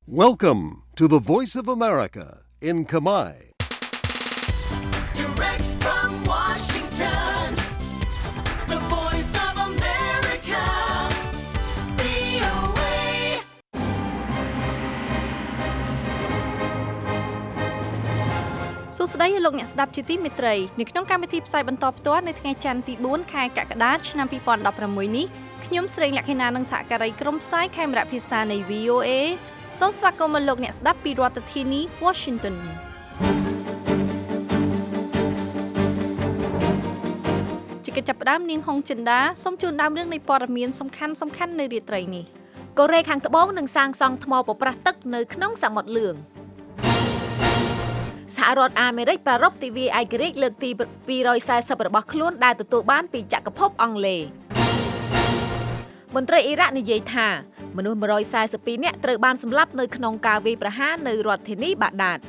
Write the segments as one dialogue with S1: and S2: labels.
S1: Welcome to the Voice of America in Khmer.
S2: Direct from Washington, the Voice of America, VOA.
S3: សួស្តីលោកអ្នកស្ដាប់ជាទីមេត្រីនៅក្នុងកម្មវិធីផ្សាយបន្តផ្ទាល់នៅថ្ងៃច័ន្ទទី4ខែកក្កដាឆ្នាំ2016នេះខ្ញុំស្រីលក្ខិណានិងសហការីក្រុមផ្សាយខេមរៈភាសានៃ VOA សូមស្វាគមន៍លោកអ្នកស្ដាប់ពីរដ្ឋធានី Washington ជាកិច្ចចាប់ផ្ដើមនាងហុងចិន្តាសូមជូនដើមរឿងនៃព័ត៌មានសំខាន់នៅរាត្រីនេះកូរ៉េខាងត្បូងនឹងសាងសង់ថ្មប្រប្រាស់ទឹកនៅក្នុងសមុទ្រលឿងសហរដ្ឋអាមេរិកប្រារព្ធទិវាឯករាជ្យលើកទី240របស់ខ្លួនដែលទទួលបានពីចក្រភពអង់គ្លេសមន្ត្រីអ៊ីរ៉ាក់និយាយថាមនុស្ស142នាក់ត្រូវបានសម្លាប់នៅក្នុងការវាយប្រហារនៅរដ្ឋធានីបាដាត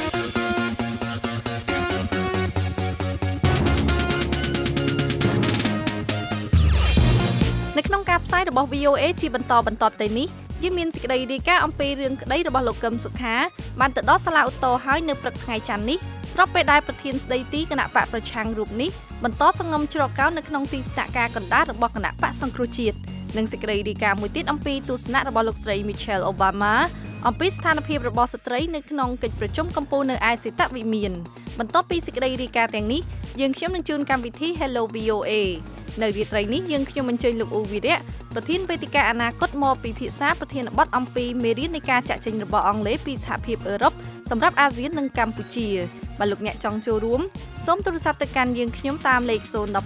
S3: នៅក្នុងការផ្សាយរបស់ VOA ជាបន្តទៅនេះយើងមានសេចក្តីរាយការណ៍អំពីរឿងក្តីរបស់លោកកឹមសុខាបានទៅដល់សាលាឧទ្ធរណ៍ហើយនៅព្រឹកថ្ងៃច័ន្ទនេះស្របពេលដែលប្រធានស្ដីទីគណៈបកប្រឆាំងរូបនេះបន្តសង្ងំជ្រកកោននៅក្នុងទីស្នាក់ការកណ្ដាលរបស់គណៈបកសង្គ្រោះជាតិនិងសេចក្តីរាយការណ៍មួយទៀតអំពីទស្សនៈរបស់លោកស្រី Michelle Obama អំពីស្ថានភាពរបស់ស្ត្រីនៅក្នុងកិច្ចប្រជុំកំពូលនៅឯសេតវិមានបន្ទាប់ពីសេចក្តីរាយការណ៍ទាំងនេះយើងខ្ញុំនឹងជូនកម្មវិធី Hello VOA នៅរាត្រីនេះយើងខ្ញុំអញ្ជើញលោកអ៊ូវីរៈប្រធានវេទិកាអនាគតមកពិភាក្សាប្រធានបទអំពីមេរៀននៃការចាក់ចេញរបស់អង់គ្លេសពីសហភាពអឺរ៉ុបសម្រាប់អាស៊ាននិងកម្ពុជាបើលោកអ្នកចង់ចូលរួមសូមទូរស័ព្ទទៅកាន់យើងខ្ញុំតាមលេខ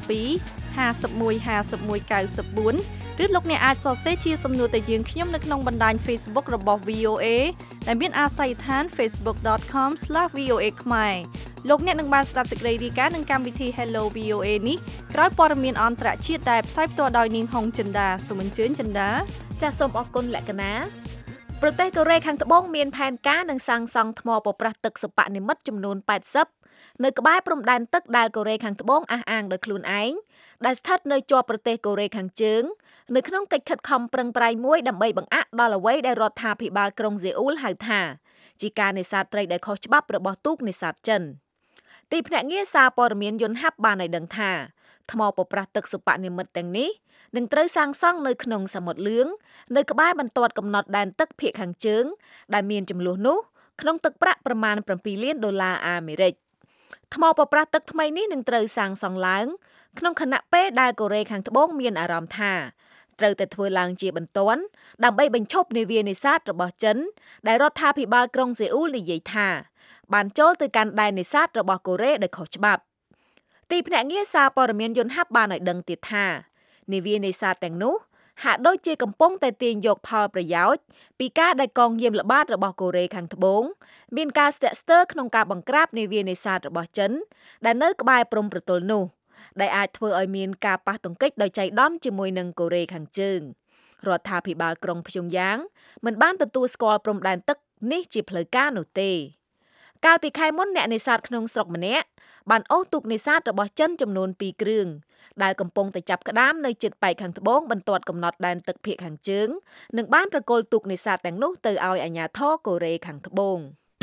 S3: 012 51 51 94 ឬលោកអ្នកអាចសរសេរជាសំណួរទៅយើងខ្ញុំនៅក្នុងបណ្ដាញ Facebook របស់ VOA ដែលមានអាស័យដ្ឋាន facebook.com/VOA ខ្មែរលោកអ្នកនឹងបានស្ដាប់សេចក្តីរាយការណ៍នឹងកម្មវិធី Hello VOA នេះក្រោយព័ត៌មានអន្តរជាតិដែលផ្សាយផ្ទាល់ដោយនាងហុងចិន្តាសូមអញ្ជើញចិន្តាចាសសូមអរគុណលក្ខណាប្រទេសកូរ៉េខាងត្បូងមានផែនការនឹងសាងសង់ថ្មប្រប្រាស់ទឹកសិប្បនិម្មិតចំនួន80នៅក្បែរព្រំដែនទឹកដែលកូរ៉េខាងត្បូងអះអាងដោយខ្លួនឯងដែលស្ថិតនៅជាប់ប្រទេសកូរ៉េខាងជើងនៅក្នុងកិច្ចខិតខំប្រឹងប្រែងមួយដើម្បីបង្អាក់ដល់អ្វីដែលរដ្ឋាភិបាលក្រុងសេអ៊ូលហៅថាជាការនេសាទត្រីដែលខុសច្បាប់របស់ទូកនេសាទចិនទីភ្នាក់ងារសារព័ត៌មានយន្តហ័ព្ទបានឲ្យដឹងថាថ្មប្រប្រាស់ទឹកសិប្បនិម្មិតទាំងនេះនឹងត្រូវសាងសង់នៅក្នុងសមុទ្រលឿងនៅក្បែរបន្ទាត់កំណត់ដែនទឹកភាគខាងជើងដែលមានចំនួននោះក្នុងទឹកប្រាក់ប្រមាណ$7 លានអាមេរិកថ្មប្រប្រាស់ទឹកថ្មីនេះនឹងត្រូវសាងសង់ឡើងក្នុងខណៈពេលដែលកូរ៉េខាងត្បូងមានអារម្មណ៍ថាត្រូវតែធ្វើឡើងជាបន្ទាន់ដើម្បីបញ្ឈប់នាវានេសាទរបស់ចិនដែលរដ្ឋាភិបាលក្រុងសេអ៊ូលនិយាយថាបានចូលទៅកាន់ដែននេសាទរបស់កូរ៉េដោយខុសច្បាប់ទីភ្នាក់ងារសារព័ត៌មានយន្តហ័ព្ទបានឲ្យដឹងទៀតថានាវានេសាទទាំងនោះហាក់ដូចជាកំពុងតែទាញយកផលប្រយោជន៍ពីការដែលកងយាមល្បាតរបស់កូរ៉េខាងត្បូងមានការស្ទាក់ស្ទើរក្នុងការបង្ក្រាបនាវានេសាទរបស់ចិនដែលនៅក្បែរព្រំប្រទល់នោះដែលអាចធ្វើឲ្យមានការប៉ះទង្គិចដោយចៃដន្យជាមួយនឹងកូរ៉េខាងជើងរដ្ឋាភិបាលក្រុងព្យុងយ៉ាងមិនបានទទួលស្គាល់ព្រំដែនទឹកនេះជាផ្លូវការនោះទេកាលពីខែមុនអ្នកនេសាទក្នុងស្រុកម្នាក់បានអូសទូកនេសាទរបស់ចិនចំនួន2គ្រឿងដែលកំពុងតែចាប់ក្តាមនៅជិតប៉ែកខាងត្បូងបន្ទាត់កំណត់ដែនទឹកភាគខាងជើងនិងបានប្រគល់ទូកនេសាទទាំងនោះទៅឲ្យអាជ្ញាធរកូរ៉េខាងត្បូង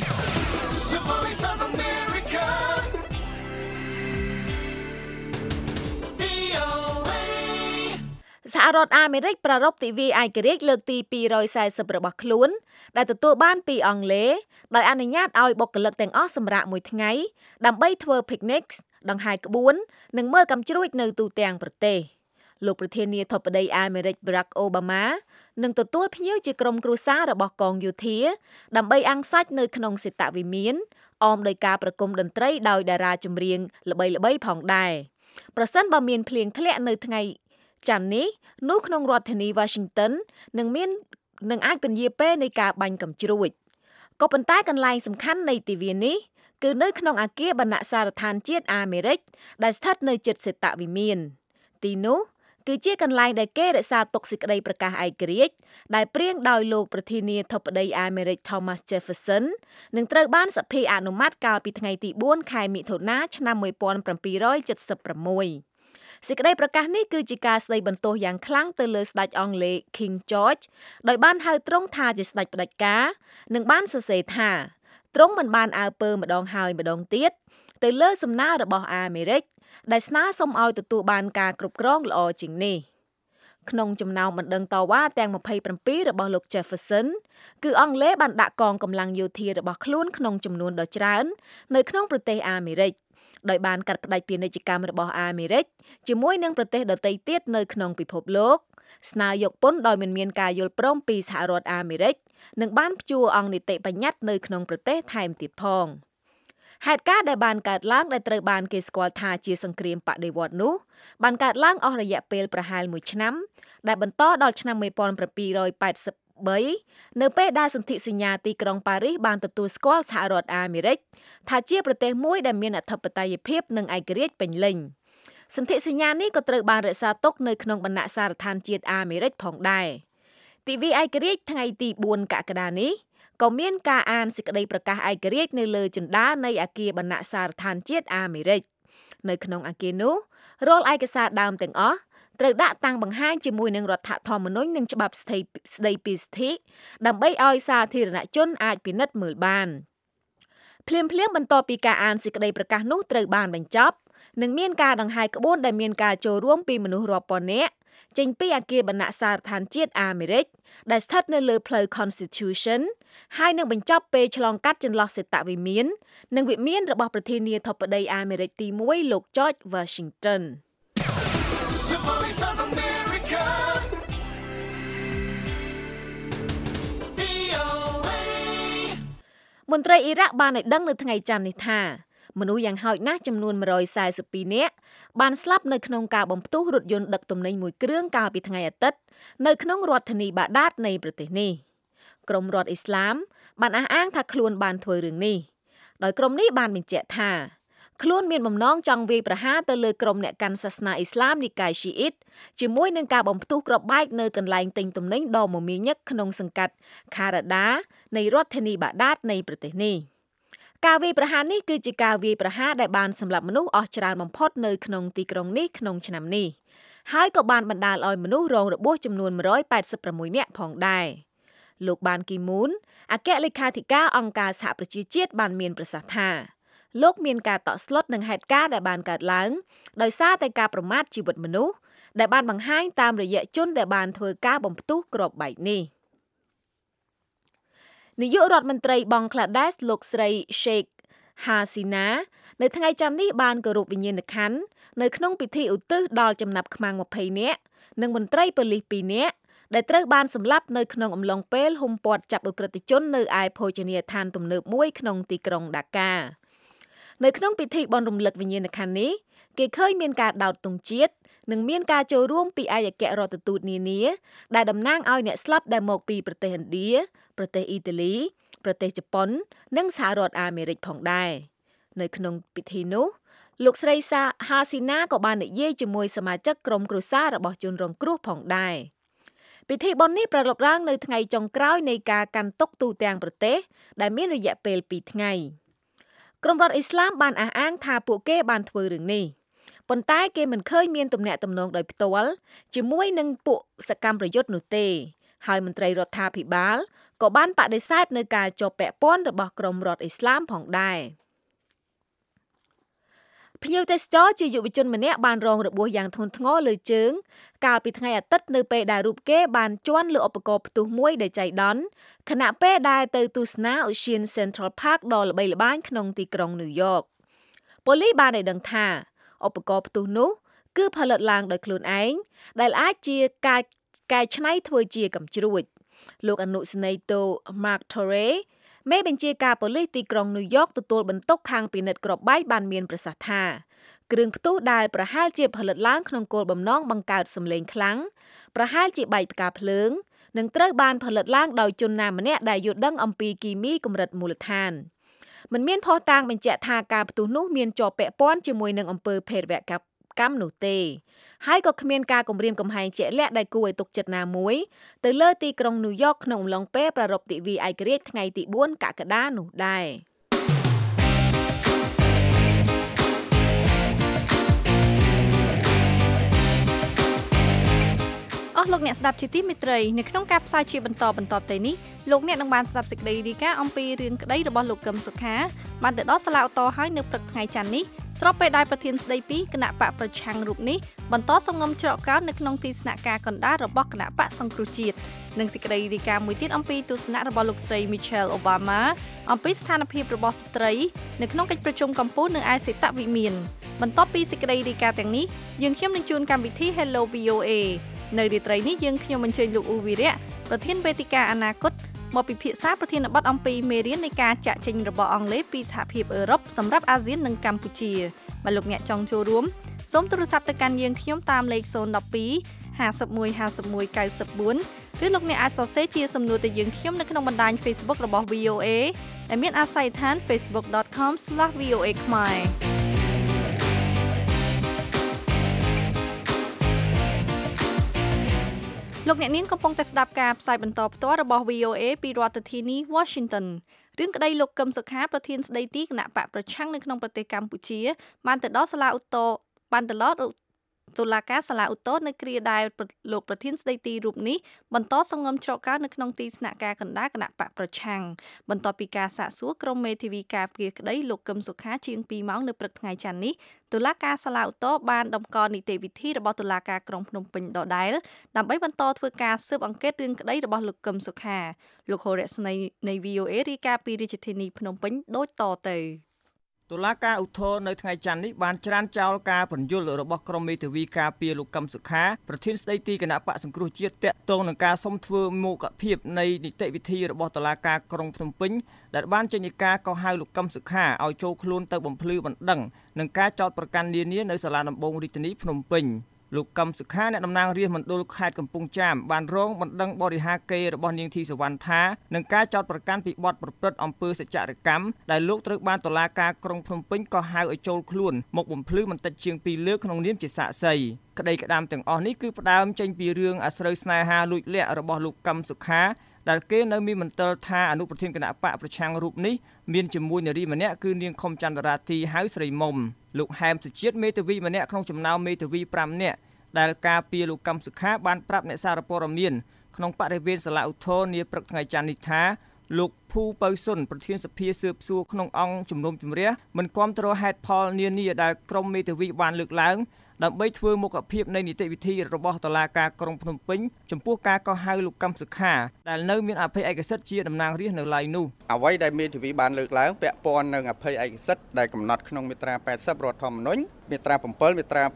S3: សហរដ្ឋអាមេរិកប្រារព្ធទិវាឯករាជ្យលើកទី240របស់ខ្លួនដែលទទួលបានពីអង់គ្លេសដោយអនុញ្ញាតឲ្យបុគ្គលិកទាំងអស់សម្រាកមួយថ្ងៃដើម្បីធ្វើ picnic ដង្ហែក្បួននិងមើលកាំជ្រួចនៅទូទាំងប្រទេសលោកប្រធានាធិបតីអាមេរិក Barack Obama នឹងទទួលភ្ញៀវជាក្រុមគ្រួសាររបស់កងយោធាដើម្បីអាំងសាច់នៅក្នុងសេតវិមានអមដោយការប្រគំតន្ត្រីដោយតារាចម្រៀងល្បីៗផងដែរប្រសិនបើមានភ្លៀងធ្លាក់នៅថ្ងៃច័ន្ទនេះនោះក្នុងរដ្ឋធានី Washington នឹងអាចពន្យាពេលនៃការបាញ់កាំជ្រួចក៏ប៉ុន្តែកន្លែងសំខាន់នៃទិវានេះគឺនៅក្នុងអគារបណ្ណសារដ្ឋានជាតិអាមេរិកដែលស្ថិតនៅជិតសេតវិមានទីនោះគឺជាកន្លែងដែលគេរក្សាទុកសេចក្តីប្រកាសឯករាជ្យដែលព្រៀងដោយលោកប្រធានាធិបតីអាមេរិក Thomas Jefferson នឹងត្រូវបានសភាអនុម័តកាលពីថ្ងៃទី4ខែមិថុនាឆ្នាំ1776
S4: សេចក្តីប្រកាសនេះគឺជាការស្ដីបន្ទោសយ៉ាងខ្លាំងទៅលើស្ដេចអង់គ្លេស King George ដោយបានហៅទ្រង់ថាជាស្ដេចផ្ដាច់ការនិងបានសរសេរថាទ្រង់មិនបានអើពើម្ដងហើយម្ដងទៀតទៅលើសំណើរបស់អាមេរិកដែលស្នើសុំឲ្យទទួលបានការគ្រប់គ្រងល្អជាងនេះក្នុងចំណោមបណ្ដឹងតវ៉ាទាំង27របស់លោក Jefferson គឺអង់គ្លេសបានដាក់កងកម្លាំងយោធារបស់ខ្លួនក្នុងចំនួនដ៏ច្រើននៅក្នុងប្រទេសអាមេរិកដោយបានកាត់ផ្តាច់ពាណិជ្ជកម្មរបស់អាមេរិកជាមួយនឹងប្រទេសដទៃទៀតនៅក្នុងពិភពលោកស្នើយកពន្ធដោយមិនមានការយល់ព្រមពីសហរដ្ឋអាមេរិកនិងបានព្យួរអង្គនីតិបញ្ញត្តិនៅក្នុងប្រទេសថែមទៀតផងហេតុការណ៍ដែលបានកើតឡើងដែលត្រូវបានគេស្គាល់ថាជាសង្គ្រាមបដិវត្តន៍នោះបានកើតឡើងអស់រយៈពេលប្រហែល1ឆ្នាំដែលបន្តដល់ឆ្នាំ1783នៅពេលដែលសន្ធិសញ្ញាទីក្រុងប៉ារីសបានទទួលស្គាល់សហរដ្ឋអាមេរិកថាជាប្រទេសមួយដែលមានអធិបតេយ្យភាពនិងឯករាជ្យពេញលេញសន្ធិសញ្ញានេះក៏ត្រូវបានរក្សាទុកនៅក្នុងបណ្ណសារដ្ឋានជាតិអាមេរិកផងដែរទិវាឯករាជ្យថ្ងៃទី4កក្កដានេះក៏មានការអានសេចក្តីប្រកាសឯករាជ្យនៅលើជណ្ដើរនៃអគារបណ្ណសារដ្ឋានជាតិអាមេរិកនៅក្នុងអគារនោះរាល់ឯកសារដើមទាំងអស់ត្រូវដាក់តាំងបង្ហាញជាមួយនឹងរដ្ឋធម្មនុញ្ញនិងច្បាប់ស្តីពីសិទ្ធិដើម្បីឲ្យសាធារណជនអាចពិនិត្យមើលបានភ្លាមបន្ទាប់ពីការអានសេចក្តីប្រកាសនោះត្រូវបានបញ្ចប់និងមានការដង្ហែក្បួនដែលមានការចូលរួមពីមនុស្សរាប់ពាន់នាក់ចេញពីអគារបណ្ណសារដ្ឋានជាតិអាមេរិកដែលស្ថិតនៅលើផ្លូវ Constitution ហើយនឹងបញ្ចប់ពេលឆ្លងកាត់ចន្លោះសេតវិមាននិងវិមានរបស់ប្រធានាធិបតីអាមេរិកទី1លោក George Washington
S2: The voice of America. VOA.
S4: មន្ត្រីអ៊ីរ៉ាក់បានឲ្យដឹងនៅថ្ងៃច័ន្ទនេះថាមនុស្សយ៉ាងហោចណាស់ចំនួន142នាក់បានស្លាប់នៅក្នុងការបំផ្ទុះរថយន្តដឹកទំនិញមួយគ្រឿងកាលពីថ្ងៃអាទិត្យនៅក្នុងរដ្ឋធានីបាដាតនៃប្រទេសនេះក្រុមរដ្ឋអ៊ីស្លាមបានអះអាងថាខ្លួនបានធ្វើរឿងនេះដោយក្រុមនេះបានបញ្ជាក់ថាខ្លួនមានបំណងចង់វាយប្រហារទៅលើក្រុមអ្នកកាន់សាសនាអ៊ីស្លាមនិកាយស៊ីអ៊ីតជាមួយនឹងការបំផ្ទុះគ្រាប់បែកនៅកន្លែងទិញទំនិញដ៏មមាញឹកក្នុងសង្កាត់ Kharada នៃរដ្ឋធានីបាដាតនៃប្រទេសនេះការវាយប្រហារនេះគឺជាការវាយប្រហារដែលបានសម្លាប់មនុស្សអស់ច្រើនបំផុតនៅក្នុងទីក្រុងនេះក្នុងឆ្នាំនេះហើយក៏បានបណ្ដាលឲ្យមនុស្សរងរបួសចំនួន186នាក់ផងដែរលោកបានគីមូនអគ្គលេខាធិការអង្គការសហប្រជាជាតិបានមានប្រសាសន៍ថាលោកមានការតក់ស្លុតនឹងហេតុការណ៍ដែលបានកើតឡើងដោយសារតែការប្រមាថជីវិតមនុស្សដែលបានបង្ហាញតាមរយៈជនដែលបានធ្វើការបំផ្ទុះគ្រាប់បែកនេះនាយករដ្ឋមន្ត្រីបង់ក្លាដេសលោកស្រី Sheikh Hasina នៅថ្ងៃច័ន្ទនេះបានគោរពវិញ្ញាណក្ខន្ធនៅក្នុងពិធីឧទ្ទិសដល់ចំណាប់ខ្មាំង20នាក់និងមន្ត្រីប៉ូលីស2នាក់ដែលត្រូវបានសម្លាប់នៅក្នុងអំឡុងពេលហ៊ុមព័ទ្ធចាប់ឧក្រិដ្ឋជននៅឯភោជនីយដ្ឋានទំនើបមួយក្នុងទីក្រុងដាកានៅក្នុងពិធីបុណ្យរំលឹកវិញ្ញាណក្ខន្ធនេះគេឃើញមានការដោតទង់ជាតិនិងមានការចូលរួមពីឯកអគ្គរដ្ឋទូតនានាដែលតំណាងឲ្យអ្នកស្លាប់ដែលមកពីប្រទេសឥណ្ឌាប្រទេសអ៊ីតាលីប្រទេសជប៉ុននិងសហរដ្ឋអាមេរិកផងដែរនៅក្នុងពិធីនោះលោកស្រីហាស៊ីណាក៏បាននិយាយជាមួយសមាជិកក្រុមគ្រួសាររបស់ជនរងគ្រោះផងដែរពិធីបុណ្យនេះប្រារព្ធឡើងនៅថ្ងៃចុងក្រោយនៃការកាន់ទុក្ខទូទាំងប្រទេសដែលមានរយៈពេល2ថ្ងៃក្រុមរដ្ឋអ៊ីស្លាមបានអះអាងថាពួកគេបានធ្វើរឿងនេះប៉ុន្តែគេមិនឃើញមានទំនាក់ទំនងដោយផ្ទាល់ជាមួយនឹងពួកសកម្មប្រយុទ្ធនោះទេហើយមន្ត្រីរដ្ឋាភិបាលក៏បានបដិសេធនៅការជាប់ពាក់ព័ន្ធរបស់ក្រុមរដ្ឋអ៊ីស្លាមផងដែរភ្ញៀវទេសចរជាយុវជនម្នាក់បានរងរបួសយ៉ាងធ្ងន់ធ្ងរលើជើងកាលពីថ្ងៃអាទិត្យនៅពេលដែលរូបគេបានជាន់លើឧបករណ៍ផ្ទុះមួយដែលចៃដន្យខណៈពេលដែលទៅទស្សនា Ocean Central Park ដ៏ល្បីល្បាញក្នុងទីក្រុងញូវយ៉កប៉ូលីសបានឲ្យដឹងថាឧបករណ៍ផ្ទុះនោះគឺផលិតឡើងដោយខ្លួនឯងដែលអាចជាការកែច្នៃធ្វើជាកាំជ្រួចលោកអនុសេនីយ៍តូ Mark Torrey មេបញ្ជាការប៉ូលីសទីក្រុងញូវយ៉កទទួលបន្ទុកខាងពិនិត្យគ្រាប់បែកបានមានប្រសាសន៍ថាគ្រឿងផ្ទុះដែលប្រហែលជាផលិតឡើងក្នុងគោលបំណងបង្កើតសម្លេងខ្លាំងប្រហែលជាបែកផ្កាភ្លើងនិងត្រូវបានផលិតឡើងដោយជនណាម្នាក់ដែលយល់ដឹងអំពីគីមីកម្រិតមូលដ្ឋានមិនមានភស្តុតាងបញ្ជាក់ថាការផ្ទុះនោះមានជាប់ពាក់ព័ន្ធជាមួយនឹងអំពើភេរវកម្មនោះទេហើយក៏គ្មានការគំរាមកំហែងជាក់លាក់ដែលគួរឲ្យទុកចិត្តណាមួយទៅលើទីក្រុងញូវយ៉កក្នុងអំឡុងពេលប្រារព្ធទិវាឯករាជ្យថ្ងៃទី4កក្កដានោះដែរ
S3: អស់លោកអ្នកស្ដាប់ជាទីមេត្រីនៅក្នុងការផ្សាយជាបន្តទៅនេះលោកអ្នកនឹងបានស្ដាប់សេចក្តីរាយការណ៍អំពីរឿងក្តីរបស់លោកកឹមសុខាបានទៅដល់សាលាឧទ្ធរណ៍ហើយនៅព្រឹកថ្ងៃច័ន្ទនេះស្របពេលដែលប្រធានស្ដីពីគណៈបកប្រឆាំងរូបនេះបន្តសំងំច្រកកោននៅក្នុងទីស្នាក់ការកណ្ដាលរបស់គណៈបកសង្គ្រោះជាតិនិងសេចក្តីរាយការណ៍មួយទៀតអំពីទស្សនៈរបស់លោកស្រី Michelle Obama អំពីស្ថានភាពរបស់ស្ត្រីនៅក្នុងកិច្ចប្រជុំកំពូលនៅឯសេតវិមានបន្ទាប់ពីសេចក្តីរាយការណ៍ទាំងនេះយើងខ្ញុំនឹងជួនកម្មវិធី Hello VOA នៅរាត្រីនេះយើងខ្ញុំអញ្ជើញលោកអ៊ូវីរៈប្រធានវេទិកាអនាគតមកពិភាក្សាប្រធានបទអំពីមេរៀននៃការចាក់ចេញរបស់អង់គ្លេសពីសហភាពអឺរ៉ុបសម្រាប់អាស៊ាននិងកម្ពុជាបើលោកអ្នកចង់ចូលរួមសូមទូរស័ព្ទទៅកាន់យើងខ្ញុំតាមលេខ012 51 51 94ឬលោកអ្នកអាចសរសេរជាសំណួរទៅយើងខ្ញុំនៅក្នុងបណ្ដាញ Facebook របស់ VOA ដែលមានអាសយដ្ឋាន facebook.com/VOA ខ្មែរលោកអ្នកនាងកំពុងតែស្ដាប់ការផ្សាយបន្តផ្ទាល់របស់ VOA ពីរដ្ឋធានី Washington រឿងក្តីលោកកឹមសុខាប្រធានស្ដីទីគណៈបកប្រឆាំងនៅក្នុងប្រទេសកម្ពុជាបានទៅដល់សាលាឧទ្ធរបានទៅដល់តុលាការសាលាឧទ្ធរនៅគ្រាដែលលោកប្រធានស្ដីទីរូបនេះបន្តសង្ងំច្រកកោននៅក្នុងទីស្នាក់ការកណ្ដាលគណៈបកប្រឆាំងបន្ទាប់ពីការសាកសួរក្រុមមេធាវីការពារក្តីលោកកឹមសុខាជាង2ម៉ោងនៅព្រឹកថ្ងៃច័ន្ទនេះតុលាការសាលាឧទ្ធរបានដំកល់នីតិវិធីរបស់តុលាការក្រុងភ្នំពេញដដែលដើម្បីបន្តធ្វើការស៊ើបអង្កេតរឿងក្តីរបស់លោកកឹមសុខាលោកហូរៈស្នៃនៃ VOA រាយការណ៍ពីរាជធានីភ្នំពេញដូចតទៅ
S5: តុលាការឧទ្ធរនៅថ្ងៃច័ន្ទនេះបានច្រានចោលការពន្យល់របស់ក្រុមមេធាវីការពារលោកកឹមសុខាប្រធានស្ដីទីគណៈបកសង្គ្រោះជាតិតាក់ទងនឹងការសុំធ្វើមោគភាពនៃនីតិវិធីរបស់តុលាការក្រុងភ្នំពេញដែលបានចេញនីការកោះហៅលោកកឹមសុខាឲ្យចូលខ្លួនទៅបំភ្លឺបណ្ដឹងនឹងការចោទប្រកាន់នានានៅសាលាដំបងរាជធានីភ្នំពេញលោកកឹមសុខាអ្នកតំណាងរាស្ត្រមណ្ឌលខេត្តកំពង់ចាមបានរងបណ្ដឹងបរិហាកេររបស់នាងធីសវណ្ណថានឹងការចោទប្រកាន់ពីបទប្រព្រឹត្តអំពើសច្ចរកម្មដែលលោកត្រូវបានតុលាការក្រុងភ្នំពេញកោះហៅឲ្យចូលខ្លួនមកបំភ្លឺបន្តិចជាង2លើកក្នុងនាមជាសាក្សីក្តីក្តាមទាំងអស់នេះគឺផ្ដើមចេញពីរឿងអាស្រូវស្នេហាលួចលាក់របស់លោកកឹមសុខាដែលគេនៅមានមន្ទិលថាអនុប្រធានគណៈបកប្រឆាំងរូបនេះមានជាមួយនារីម្នាក់គឺនាងខុមចន្ទរាទីហៅស្រីមុំលោកហែមសុជាតិមេធាវីម្នាក់ក្នុងចំណោមមេធាវី5នាក់ដែលការពារលោកកឹមសុខាបានប្រាប់អ្នកសារព័ត៌មានក្នុងបរិវេណសាលាឧទ្ធរនាព្រឹកថ្ងៃច័ន្ទនេះថាលោកភូពៅសុនប្រធានសភាស៊ើបសួរក្នុងអង្គជំនុំជម្រះមិនគាំទ្រហេតុផលនានាដែលក្រុមមេធាវីបានលើកឡើងដើម្បីធ្វើមុខភាពនៃនីតិវិធីរបស់តុលាការក្រុងភ្នំពេញចំពោះការកោះហៅលោកកឹមសុខាដែលនៅមានអភ័យឯកសិទ្ធិជាតំណាងរាស្ត្រនៅឡើយនោះ
S6: អ្វីដែលមេធាវីបានលើកឡើងពាក់ព័ន្ធនឹងអភ័យឯកសិទ្ធិដែលកំណត់ក្នុងមាត្រា80រដ្ឋធម្មនុញ្ញមាត្រា7មាត្រា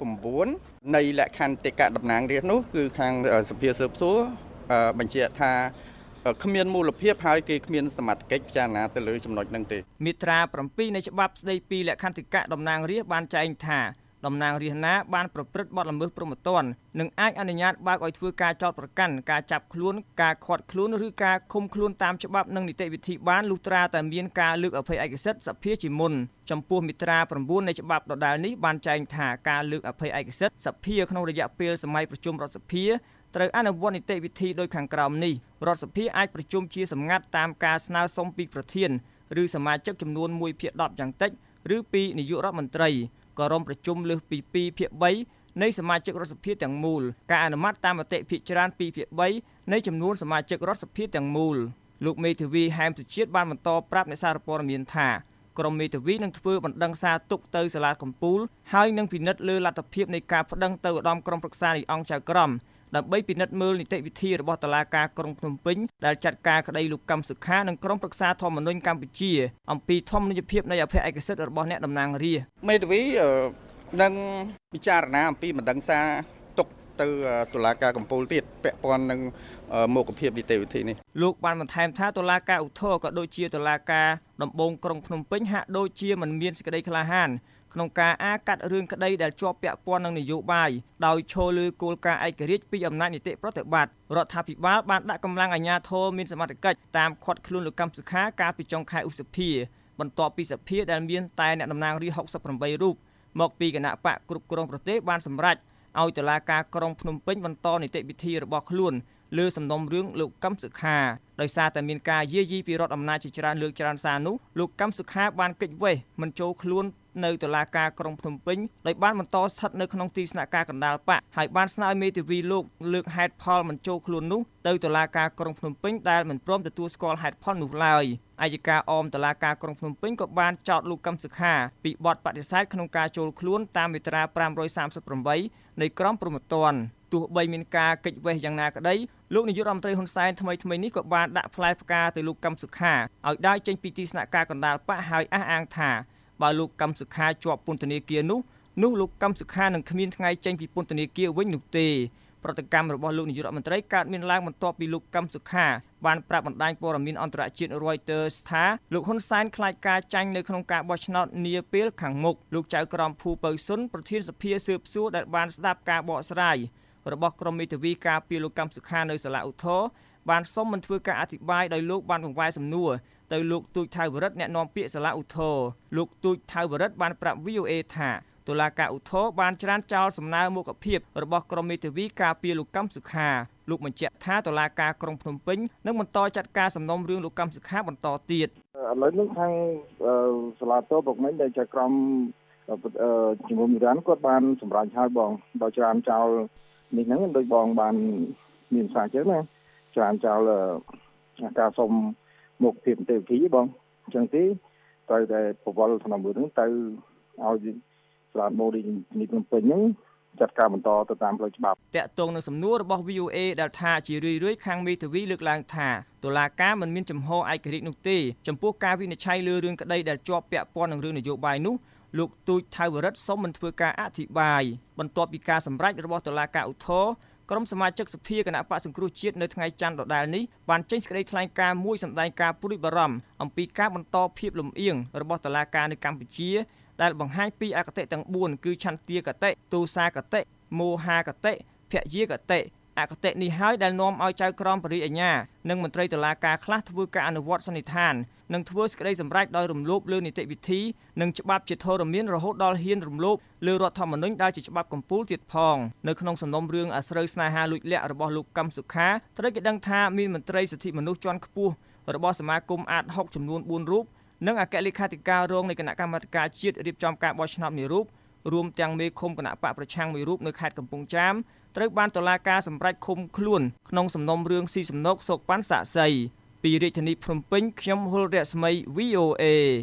S6: 9នៃលក្ខន្តិកៈតំណាងរាស្ត្រនោះគឺខាងសភាស៊ើបសួរបញ្ជាក់ថាគ្មានមូលភាពហើយគេគ្មានសមត្ថកិច្ចពិចារណាទៅលើចំណុចហ្នឹងទេ
S5: មាត្រា7នៃច្បាប់ស្តីពីលក្ខន្តិកៈតំណាងរាស្ត្របានចែងថាតំណាងរាស្ត្រណាបានប្រព្រឹត្តបទល្មើសព្រហ្មទណ្ឌនឹងអាចអនុញ្ញាតបើកឲ្យធ្វើការចោទប្រកាន់ការចាប់ខ្លួនការឃាត់ខ្លួនឬការឃុំខ្លួនតាមច្បាប់និងនីតិវិធីបានលុះត្រាតែមានការលើកអភ័យឯកសិទ្ធិសភាជាមុនចំពោះមាត្រា9នៃច្បាប់ដដែលនេះបានចែងថាការលើកអភ័យឯកសិទ្ធិសភាក្នុងរយៈពេលសម័យប្រជុំរដ្ឋសភាត្រូវអនុវត្តនីតិវិធីដោយខាងក្រោមនេះរដ្ឋសភាអាចប្រជុំជាសម្ងាត់តាមការស្នើសុំពីប្រធានឬសមាជិកចំនួន1/10យ៉ាងតិចឬពីនាយករដ្ឋមន្ត្រីក៏រំប្រជុំលើសពី2/3នៃសមាជិករដ្ឋសភាទាំងមូលការអនុម័តតាមមតិភាគច្រើន2/3នៃចំនួនសមាជិករដ្ឋសភាទាំងមូលលោកមេធាវីហែមសុជាតិបានបន្តប្រាប់អ្នកសារព័ត៌មានថាក្រុមមេធាវីនឹងធ្វើបណ្ដឹងសារទុកទៅសាលាកំពូលហើយនឹងពិនិត្យលើលទ្ធភាពនៃការប្តឹងទៅឧត្តមក្រុមប្រឹក្សានៃអង្គចៅក្រមដើម្បីពិនិត្យមើលនីតិវិធីរបស់តុលាការក្រុងភ្នំពេញដែលចាត់ការក្តីលោកកឹមសុខានិងក្រុមប្រឹក្សាធម្មនុញ្ញកម្ពុជាអំពីធម្មនុញ្ញភាពនៃអភ័យឯកសិទ្ធិរបស់អ្នកតំណាងរាស្ត្រ
S6: មេធាវីនឹងពិចារណាអំពីបណ្ដឹងសារទុកទៅតុលាការកំពូលទៀតពាក់ព័ន្ធនឹងមុខភាពនីតិវិធីនេះ
S5: លោកបានបន្ថែមថាតុលាការឧទ្ធរក៏ដូចជាតុលាការដំបងក្រុងភ្នំពេញហាក់ដូចជាមិនមានសេចក្តីក្លាហានក្នុងការអាកាត់រឿងក្តីដែលជាប់ពាក់ព័ន្ធនឹងនយោបាយដោយឈលលើគោលការណ៍ឯករាជ្យពីអំណាចនីតិប្រតិបត្តិរដ្ឋាភិបាលបានដាក់កម្លាំងអាជ្ញាធរមានសមត្ថកិច្ចតាមឃាត់ខ្លួនលោកកឹមសុខាកាលពីចុងខែឧសភាបន្ទាប់ពីសភាដែលមានតែអ្នកតំណាងរាស្ត្រ68រូបមកពីគណៈបកគ្រប់គ្រងប្រទេសបានសម្រេចឲ្យតុលាការក្រុងភ្នំពេញបន្តនីតិវិធីរបស់ខ្លួនលើសំណុំរឿងលោកកឹមសុខាដោយសារតែមានការយាយីពីរដ្ឋអំណាចជាច្រើនលើកច្រើនសារនោះលោកកឹមសុខាបានគេចវេះមិនចូលខ្លួននៅតុលាការក្រុងភ្នំពេញដោយបានបន្តស្ថិតនៅក្នុងទីស្នាក់ការកណ្ដាលបកហើយបានស្នើឲ្យមេធាវីលោកលើកហេតុផលមិនចូលខ្លួននោះទៅតុលាការក្រុងភ្នំពេញដែលមិនព្រមទទួលស្គាល់ហេតុផលនោះឡើយអัยការអមតុលាការក្រុងភ្នំពេញក៏បានចោទលោកកឹមសុខាពីបទបដិសេធក្នុងការចូលខ្លួនតាមមាត្រា538នៃក្រមព្រហ្មទណ្ឌទោះបីមានការកិច្ចវេះយ៉ាងណាក្តីលោកនាយករដ្ឋមន្ត្រីហ៊ុនសែនថ្មីនេះក៏បានដាក់ផ្លែផ្កាទៅលោកកឹមសុខាឲ្យដើរចេញពីទីស្នាក់ការកណ្ដាលបកហើយអះអាងថាបើលោកកឹមសុខាជាប់ពន្ធនាគារនោះលោកកឹមសុខានឹងគ្មានថ្ងៃចេញពីពន្ធនាគារវិញនោះទេប្រតិកម្មរបស់លោកនាយករដ្ឋមន្ត្រីកើតមានឡើងបន្ទាប់ពីលោកកឹមសុខាបានប្រាប់បណ្ដាញព័ត៌មានអន្តរជាតិ Reuters ថាលោកហ៊ុនសែនខ្លាចការចាញ់នៅក្នុងការបោះឆ្នោតនាពេលខាងមុខលោកចៅក្រមភូ ពៅសុនប្រធានសភាស៊ើបសួរដែលបានស្ដាប់ការបកស្រាយរបស់ក្រុមមេធាវីការពារលោកកឹមសុខានៅសាលាឧទ្ធរបានសុំមិនធ្វើការអធិប្បាយដោយលោកបានបង្វែរសំណួរទៅលោកទូចថៅវរិទ្ធអ្នកនាំពាក្យសាលាឧទ្ធរលោកទូចថៅវរិទ្ធបានប្រាប់ VOA ថាតុលាការឧទ្ធរបានច្រានចោលសំណើមុខភាពរបស់ក្រុមមេធាវីការពារលោកកឹមសុខាលោកបញ្ជាក់ថាតុលាការក្រុងភ្នំពេញនឹងបន្តចាត់ការសំណុំរឿងលោកកឹមសុខាបន្តទៀត
S7: ឥឡូវនេះខាងសាលាតោបុកមិញដែលចៅក្រមជំនុំជម្រះគាត់បានសម្រេចហើយបងដល់ច្រានចោលនេះហ្នឹងដោយបងបានមានសារចឹងណាច្រានចោលការសុំមុខភាពទេវធីបងអញ្ចឹងទេត្រូវតែប្រវល់ថ្នាំមួយហ្នឹងទៅឲ្យស្លាតម៉ូឌីនេះភ្នំពេញហ្នឹងចាត់ការបន្តទៅតាមផ្លូវច្បាប់
S5: តាក់ទងនឹងសំណួររបស់ VOA ដែលថាជារឿយៗខាងមេធាវីលើកឡើងថាតុលាការមិនមានចំហឯករាជ្យនោះទេចំពោះការវិនិច្ឆ័យលើរឿងក្តីដែលជាប់ពាក់ព័ន្ធនឹងរឿងនយោបាយនោះលោកទូចថៅវរិទ្ធសូមមិនធ្វើការអធិប្បាយបន្ទាប់ពីការសម្រេចរបស់តុលាការឧទ្ធរក្រុមសមាជិកសភាគណៈបក្សសង្គ្រោះជាតិនៅថ្ងៃច័ន្ទដដែលនេះបានចេញសេចក្តីថ្លែងការណ៍មួយសម្ដែងការព្រួយបារម្ភអំពីការបន្តភាពលំអៀងរបស់តុលាការនៅកម្ពុជាដែលបង្ហាញពីអគតិទាំង4គឺឆន្ទាគតិទោសាគតិមោហាគតិភយាគតិអគតិនេះហើយដែលនាំឲ្យចៅក្រមបរិយាញ្ញានិងមន្ត្រីតុលាការខ្លះធ្វើការអនុវត្តសន្និដ្ឋាននិងធ្វើសេចក្តីសម្រេចដោយរំលោភលើនីតិវិធីនិងច្បាប់ជាធរមានរហូតដល់ហ៊ានរំលោភលើរដ្ឋធម្មនុញ្ញដែលជាច្បាប់កំពូលទៀតផងនៅក្នុងសំណុំរឿងអាស្រូវស្នេហាលួចលាក់របស់លោកកឹមសុខាត្រូវគេដឹងថាមានមន្ត្រីសិទ្ធិមនុស្សជាន់ខ្ពស់របស់សមាគមអាត60ចំនួន4រូបនិងអគ្គលេខាធិការរងនៃគណៈកម្មាធិការជាតិរៀបចំការបោះឆ្នោតមួយរូបរួមទាំងមេឃុំគណៈបកប្រឆាំងមួយរូបនៅខេត្តកំពង់ចាមត្រូវបានតុលាការសម្រេចឃុំខ្លួនក្នុងសំណុំរឿងស៊ីសំណុកសោកប៉ាន់សាក់សីពីរាជធានីភ្នំពេញខ្ញុំហុលរស្មី VOA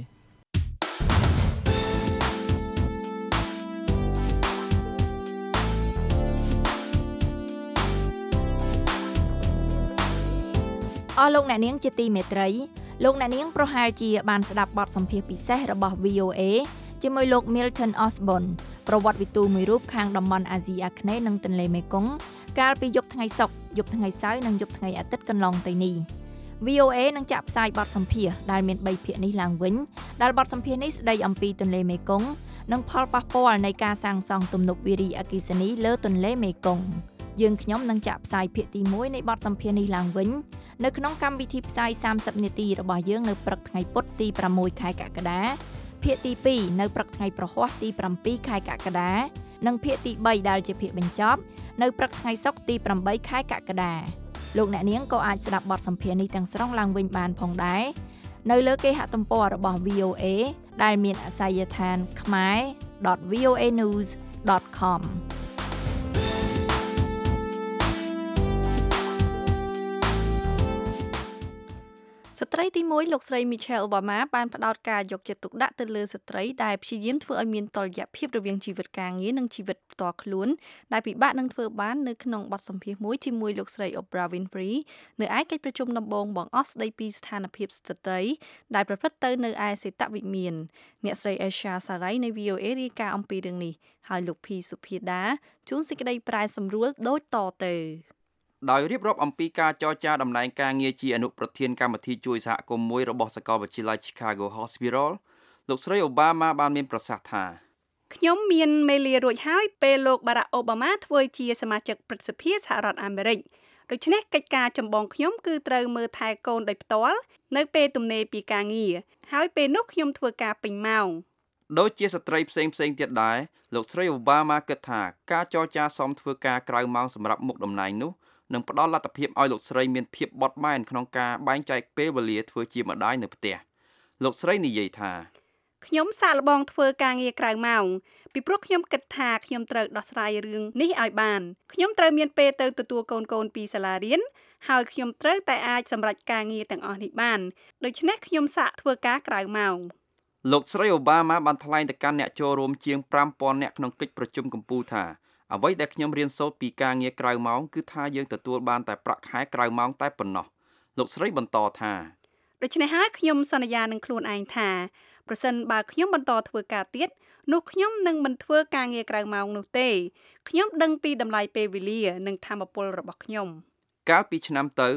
S3: អស់លោកអ្នកនាងជាទីមេត្រីលោកអ្នកនាងប្រហែលជាបានស្ដាប់បទសម្ភាសន៍ពិសេសរបស់ VOA ជាមួយលោក Milton Osborne ប្រវត្តិវិទូមួយរូបខាងតំបន់អាស៊ីអាគ្នេយ៍និងទន្លេមេគង្គកាលពីយប់ថ្ងៃសុក្រយប់ថ្ងៃសៅរ៍និងយប់ថ្ងៃអាទិត្យកន្លងទៅនេះ VOA នឹងចាក់ផ្សាយបទសម្ភាសន៍ដែលមាន3ភាគនេះឡើងវិញដែលបទសម្ភាសន៍នេះស្ដីអំពីទន្លេមេគង្គនិងផលប៉ះពាល់នៃការសាងសង់ទំនប់វារីអគ្គិសនីលើទន្លេមេគង្គយើងខ្ញុំនឹងចាក់ផ្សាយភាគទី1នៃបទសម្ភាសន៍នេះឡើងវិញនៅក្នុងកម្មវិធីផ្សាយ30នាទីរបស់យើងនៅព្រឹកថ្ងៃពុធទី6ខែកក្កដាភាគទី2នៅព្រឹកថ្ងៃប្រហ័សទី7ខែកក្កដានិងភាគទី3ដែលជាភាគបញ្ចប់នៅព្រឹកថ្ងៃសុក្រទី8ខែកក្កដាលោកអ្នកនាងក៏អាចស្ដាប់បទសម្ភាសន៍នេះទាំងស្រុងឡើងវិញបានផងដែរនៅលើគេហទំព័ររបស់ VOA ដែលមានអាសយដ្ឋាន khmer.voanews.comស្ត្រីទី1លោកស្រី Michelle Obama បានផ្ដោតការយកចិត្តទុកដាក់ទៅលើស្ត្រីដែលព្យាយាមធ្វើឲ្យមានតុល្យភាពរវាងជីវិតការងារនិងជីវិតផ្ទាល់ខ្លួនដែលពិបាកនឹងធ្វើបាននៅក្នុងបទសម្ភាសន៍មួយជាមួយលោកស្រី Oprah Winfrey នៅឯកិច្ចប្រជុំដំបូងបង្អស់ស្ដីពីស្ថានភាពស្ត្រីដែលប្រព្រឹត្តទៅនៅឯសេតវិមានអ្នកស្រី Aisha Sarai នៃ VOA រាយការណ៍អំពីរឿងនេះហើយលោក P សុភាដាជួនសេចក្តីប្រែសម្រួលដូចតទៅ
S8: ដោយរៀបរាប់អំពីការចរចាតំណែងការងារជាអនុប្រធានកម្មវិធីជួយសហគមន៍មួយរបស់សាកលវិទ្យាល័យ Chicago Hospital លោកស្រី Obama បានមានប្រសាសន៍ថា
S9: ខ្ញុំមានមេលារួចហើយពេលលោក Barack Obama ធ្វើជាសមាជិកព្រឹទ្ធសភាសហរដ្ឋអាមេរិកដូច្នេះកិច្ចការចម្បងខ្ញុំគឺត្រូវមើលថែកូនដោយផ្ទាល់នៅពេលទំនេរពីការងារហើយពេលនោះខ្ញុំធ្វើការពេញម៉ោង
S8: ដូចជាស្ត្រីផ្សេងទៀតដែរលោកស្រី Obama គិតថាការចរចាសមធ្វើការក្រៅម៉ោងសម្រាប់មុខតំណែងនោះនឹងផ្ដល់លទ្ធភាពឲ្យលោកស្រីមានភាពបត់បែនក្នុងការបែងចែកពេលវេលាធ្វើជាម្ដាយនៅផ្ទះលោកស្រីនិយាយថា
S9: ខ្ញុំសាកល្បងធ្វើការងារក្រៅម៉ោងពីព្រោះខ្ញុំគិតថាខ្ញុំត្រូវដោះស្រាយរឿងនេះឲ្យបានខ្ញុំត្រូវមានពេលទៅទទួលកូនពីសាលារៀនហើយខ្ញុំត្រូវតែអាចសម្រេចការងារទាំងអស់នេះបានដូច្នេះខ្ញុំសាកធ្វើការក្រៅម៉ោង
S8: លោកស្រីអូបាម៉ាបានថ្លែងទៅកាន់អ្នកចូលរួមជាង 5,000 នាក់ក្នុងកិច្ចប្រជុំកំពូលថាអ្វីដែលខ្ញុំរៀនសូត្រពីការងារក្រៅម៉ោងគឺថាយើងទទួលបានតែប្រាក់ខែក្រៅម៉ោងតែប៉ុណ្ណោះលោកស្រីបន្តថា
S9: ដូច្នេះហើយខ្ញុំសន្យានឹងខ្លួនឯងថាប្រសិនបើខ្ញុំបន្តធ្វើការទៀតនោះខ្ញុំនឹងមិនធ្វើការងារក្រៅម៉ោងនោះទេខ្ញុំដឹងពីតម្លៃពេលវេលានិងថាមពលរបស់ខ្ញុំ
S8: កាលពីឆ្នាំទៅ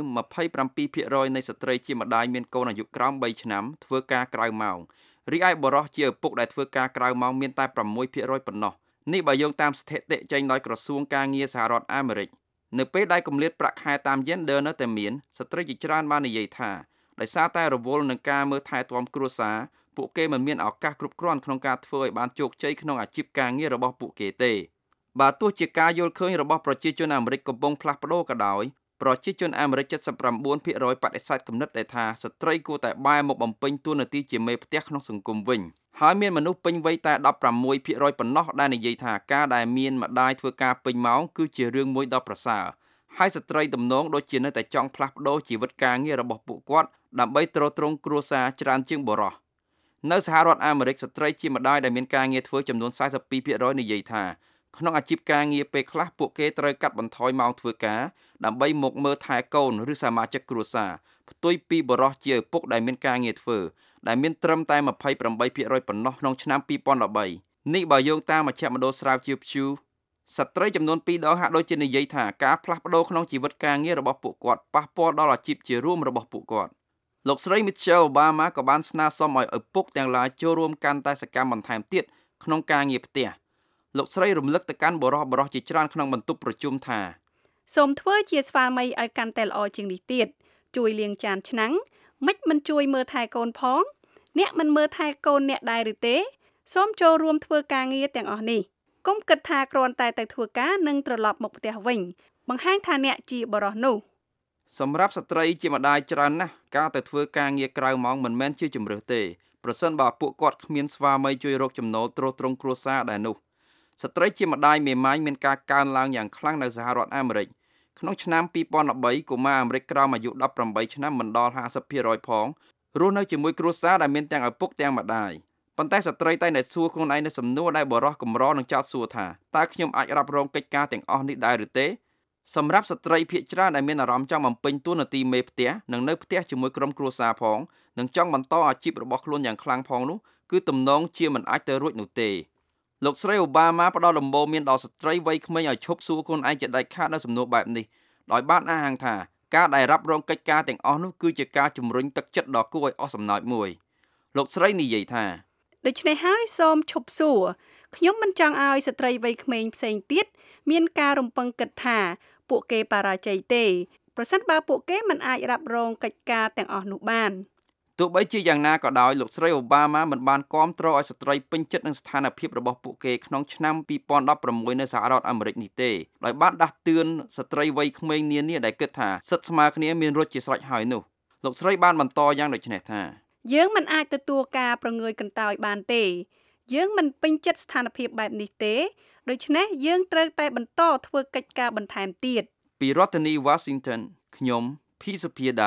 S8: 27% នៃស្ត្រីជាម្ដាយមានកូនអាយុក្រោម 3 ឆ្នាំធ្វើការក្រៅម៉ោងរីឯបុរសជាឪពុកដែលធ្វើការក្រៅម៉ោងមានតែ 6% ប៉ុណ្ណោះនេះបើយោងតាមស្ថិតិចេញដោយក្រសួងការងារសហរដ្ឋអាមេរិកនៅពេលដែលគម្លាតប្រាក់ខែតាម gender នៅតែមានស្ត្រីជាច្រើនបាននិយាយថាដោយសារតែរវល់នឹងការមើលថែទាំគ្រួសារពួកគេមិនមានឱកាសគ្រប់គ្រាន់ក្នុងការធ្វើឲ្យបានជោគជ័យក្នុងអាជីពការងាររបស់ពួកគេទេបើទោះជាការយល់ឃើញរបស់ប្រជាជនអាមេរិកកំពុងផ្លាស់ប្ដូរក៏ដោយប្រជាជនអាមេរិក 79% បដិសេធគំនិតដែលថាស្ត្រីគួរតែបែរមកបំពេញតួនាទីជាមេផ្ទះក្នុងសង្គមវិញហើយមានមនុស្សពេញវ័យតែ 16% ប៉ុណ្ណោះដែលនិយាយថាការដែលមានម្ដាយធ្វើការពេញម៉ោងគឺជារឿងមួយដ៏ប្រសើរហើយស្ត្រីទំនងដូចជានៅតែចង់ផ្លាស់ប្ដូរជីវិតការងាររបស់ពួកគាត់ដើម្បីទ្រទ្រង់គ្រួសារច្រើនជាងបុរសនៅសហរដ្ឋអាមេរិកស្ត្រីជាម្ដាយដែលមានការងារធ្វើចំនួន 42% និយាយថាក្នុងអាជីពការងារពេលខ្លះពួកគេត្រូវកាត់បន្ថយម៉ោងធ្វើការដើម្បីមកមើលថែកូនឬសមាជិកគ្រួសារផ្ទុយពីបុរសជាឪពុកដែលមានការងារធ្វើដែលមានត្រឹមតែ 28% ប៉ុណ្ណោះក្នុងឆ្នាំ2013នេះបើយោងតាមមជ្ឈមណ្ឌលស្រាវជ្រាវ Pew ស្ត្រីចំនួន 2 ដងហាក់ដូចជានិយាយថាការផ្លាស់ប្ដូរក្នុងជីវិតការងាររបស់ពួកគាត់ប៉ះពាល់ដល់អាជីពជារួមរបស់ពួកគាត់លោកស្រី Michelle Obama ក៏បានស្នើសុំឲ្យឪពុកទាំងឡាយចូលរួមកាន់តែសកម្មបន្ថែមទៀតក្នុងការងារផ្ទះលោកស្រីរំលឹកទៅកាន់បុរសជាច្រើនក្នុងបន្ទប់ប្រជុំថា
S9: សូមធ្វើជាស្វាមីឲ្យកាន់តែល្អជាងនេះទៀតជួយលាងចានឆ្នាំងមិនជួយមើលថែកូនផងអ្នកមិនមើលថែកូនអ្នកដែរឬទេសូមចូលរួមធ្វើការងារទាំងអស់នេះកុំគិតថាគ្រាន់តែទៅធ្វើការនិងត្រឡប់មកផ្ទះវិញបង្ហាញថាអ្នកជាបុរសនោះ
S8: សម្រាប់ស្ត្រីជាម្ដាយច្រើនណាស់ការទៅធ្វើការងារក្រៅម៉ោងមិនមែនជាជម្រើសទេប្រសិនបើពួកគាត់គ្មានស្វាមីជួយរកចំណូលទ្រទ្រង់គ្រួសារដែរនោះស្ត្រីជាម្ដាយមេម៉ាយមានការកើនឡើងយ៉ាងខ្លាំងនៅសហរដ្ឋអាមេរិកក្នុងឆ្នាំ2013កុមារអាមេរិកក្រោមអាយុ18ឆ្នាំមិនដល់ 50% ផងរស់នៅជាមួយគ្រួសារដែលមានទាំងឪពុកទាំងម្ដាយប៉ុន្តែស្ត្រីតែងតែសួរខ្លួនឯងនៅសំណួរដែលបុរសកម្រនឹងចោទសួរថាតើខ្ញុំអាចរ៉ាប់រងកិច្ចការទាំងអស់នេះដែរឬទេសម្រាប់ស្ត្រីភាគច្រើនដែលមានអារម្មណ៍ចង់បំពេញតួនាទីមេផ្ទះនិងនៅផ្ទះជាមួយក្រុមគ្រួសារផងនិងចង់បន្តអាជីពរបស់ខ្លួនយ៉ាងខ្លាំងផងនោះគឺទំនងជាមិនអាចទៅរួចនោះទេលោកស្រីអូបាម៉ាផ្ដល់ដំបូន្មានដល់ស្ត្រីវ័យក្មេងឲ្យឈប់សួរខ្លួនឯងជាដាច់ខាតនៅសំណួរបែបនេះដោយបានអះអាងថាការដែលរ៉ាប់រងកិច្ចការទាំងអស់នោះគឺជាការជំរុញទឹកចិត្តដ៏គួរឲ្យអស់សំណើចមួយលោកស្រីនិយាយថា
S9: ដូច្នេះហើយសូមឈប់សួរខ្ញុំមិនចង់ឲ្យស្ត្រីវ័យក្មេងផ្សេងទៀតមានការរំពឹងគិតថាពួកគេបរាជ័យទេប្រសិនបើពួកគេមិនអាចរ៉ាប់រងកិច្ចការទាំងអស់នោះបាន
S8: ទោះបីជាយ៉ាងណាក៏ដោយលោកស្រីអូបាម៉ាមិនបានគាំទ្រឲ្យស្ត្រីពេញចិត្តនឹងស្ថានភាពរបស់ពួកគេក្នុងឆ្នាំ2016នៅសហរដ្ឋអាមេរិកនេះទេដោយបានដាស់តឿនស្ត្រីវ័យក្មេងនានាដែលគិតថាសិទ្ធិស្មើគ្នាមានរត់ជាស្រេចហើយនោះលោកស្រីបានបន្តយ៉ាងដូចនេះថា
S9: យើងមិនអាចទទួលការប្រងើយកន្តើយបានទេយើងមិនពេញចិត្តស្ថានភាពបែបនេះទេដូច្នេះយើងត្រូវតែបន្តធ្វើកិច្ចការបន្ថែមទៀត
S8: ពីរដ្ឋធានី Washington ខ្ញុំភីសុភាដា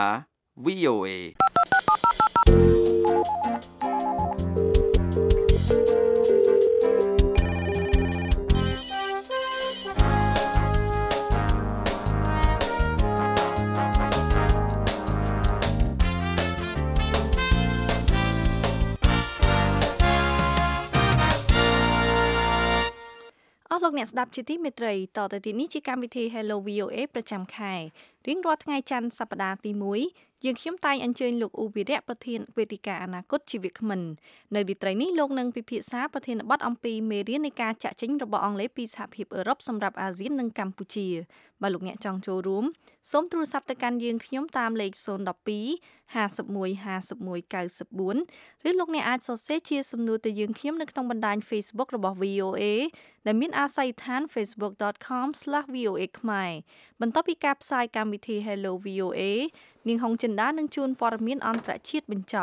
S8: VOA
S3: លោកអ្នកស្ដាប់ជាទីមេត្រីតទៅទីនេះជាកម្មវិធី Hello VOA ប្រចាំខែរៀងរាល់ថ្ងៃច័ន្ទសប្តាហ៍ទី1យើងខ្ញុំតែងអញ្ជើញលោកអ៊ូវីរៈប្រធានវេទិកាអនាគតជីវៈក្មិននៅរាត្រីនេះលោកនឹងពិភាក្សាប្រធានបទអំពីមេរៀននៃការចាក់ចេញរបស់អង់គ្លេសពីសហភាពអឺរ៉ុបសម្រាប់អាស៊ាននិងកម្ពុជាបើលោកអ្នកចង់ចូលរួមសូមទូរស័ព្ទទៅកាន់យើងខ្ញុំតាមលេខ012 51 51 94ឬលោកអ្នកអាចសរសេរជាសំណួរទៅយើងខ្ញុំនៅក្នុងបណ្ដាញ Facebook របស់ VOA ដែលមានអាស័យដ្ឋាន facebook.com/VOA ខ្មែរបន្ទាប់ពីការផ្សាយកម្មវិធី Hello VOA នាងហុងចិន្តានឹងជួនព័ត៌មានអន្តរជាតិបញ្ចប់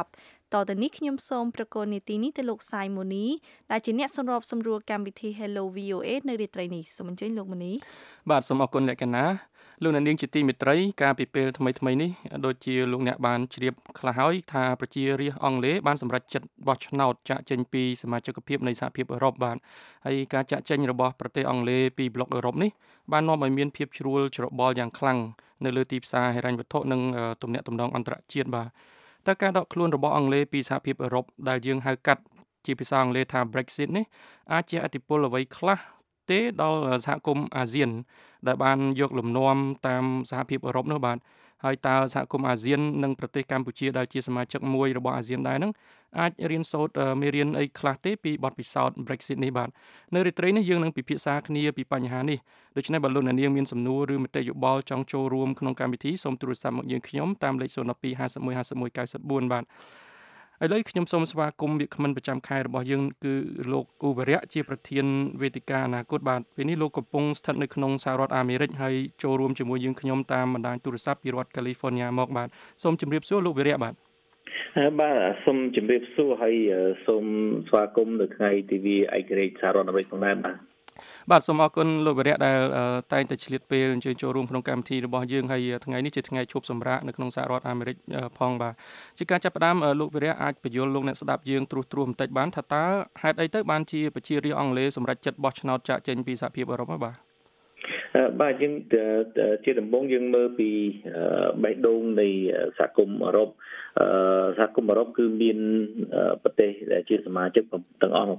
S3: តទៅនេះខ្ញុំសូមប្រកូននីតិនេះទៅលោកសាយម៉ូនីដែលជាអ្នកសម្របសម្រួលកម្មវិធី Hello VOA នៅរាត្រីនេះសូមអញ្ជើញលោកម៉ូនី
S10: បាទសូមអរគុណលក្ខណៈលោកអ្នកនាងជាទីមេត្រីការពីពេលថ្មីនេះដូចជាលោកអ្នកបានជ្រាបខ្លះហើយថាប្រជារាស្ត្រអង់គ្លេសបានសម្រេចចិត្តបោះឆ្នោតចាក់ចេញពីសមាជិកភាពនៃសហភាពអឺរ៉ុបបាទហើយការចាក់ចេញរបស់ប្រទេសអង់គ្លេសពីប្លុកអឺរ៉ុបនេះបាននាំឲ្យមានភាពជ្រួលច្របល់យ៉ាងខ្លាំងនៅលើទីផ្សារហិរញ្ញវត្ថុនិងទំនាក់ទំនងអន្តរជាតិបាទតែការដកខ្លួនរបស់អង់គ្លេសពីសហភាពអឺរ៉ុបដែលយើងហៅកាត់ជាភាសាអង់គ្លេសថា Brexit នេះអាចជះឥទ្ធិពលអ្វីខ្លះទេដល់សហគមន៍អាស៊ានដែលបានយកលំនាំតាមសហភាពអឺរ៉ុបនោះបាទហើយតើសហគមន៍អាស៊ាននិងប្រទេសកម្ពុជាដែលជាសមាជិកមួយរបស់អាស៊ានដែរនឹងអាចរៀនសូត្រមេរៀនអីខ្លះទេពីបទពិសោធន៍ Brexit នេះបាទនៅរាត្រីនេះយើងនឹងពិភាក្សាគ្នាពីបញ្ហានេះដូច្នេះបើលោកអ្នកនាងមានសំណួរឬមតិយោបល់ចង់ចូលរួមក្នុងកម្មវិធីសូមទូរស័ព្ទមកយើងខ្ញុំតាមលេខ012 51 51 94បាទឥឡូវខ្ញុំសូមស្វាគមន៍វាគ្មិនប្រចាំខែរបស់យើងគឺលោកអ៊ូវរៈជាប្រធានវេទិកាអនាគតបាទពេលនេះលោកកំពុងស្ថិតនៅក្នុងសហរដ្ឋអាមេរិកហើយចូលរួមជាមួយយើងខ្ញុំតាមបណ្ដាញទូរស័ព្ទពីរដ្ឋកាលីហ្វ័រញ៉ាមកបាទសូមជម្រាបសួរលោកវរៈបាទ
S11: សូមជម្រាបសួរហើយសូមស្វាគមន៍នៅថ្ងៃទិវាឯករាជ្យសហរដ្ឋអាមេរិកផងដែរ
S10: បាទសូមអរគុណលោកវរៈដែលតែងតែឆ្លៀតពេលអញ្ជើញចូលរួមក្នុងកម្មវិធីរបស់យើងហើយថ្ងៃនេះជាថ្ងៃឈប់សម្រាកនៅក្នុងសហរដ្ឋអាមេរិកផងបាទជាការចាប់ផ្ដើមលោកវរៈអាចបញ្យល់លោកអ្នកស្ដាប់យើងត្រួសបន្តិចបានថាតើហេតុអីទៅបានជាប្រជារាស្ត្រអង់គ្លេសសម្រេចចិត្តបោះឆ្នោតចាកចេញពីសហភាពអឺរ៉ុបបាទ
S11: យើងជាដំបូងយើងមើលពីបេះដូងនៃសហគមន៍អឺរ៉ុបសហគមន៍អឺរ៉ុបគឺមានប្រទេសដែលជាសមាជិកទាំងអស់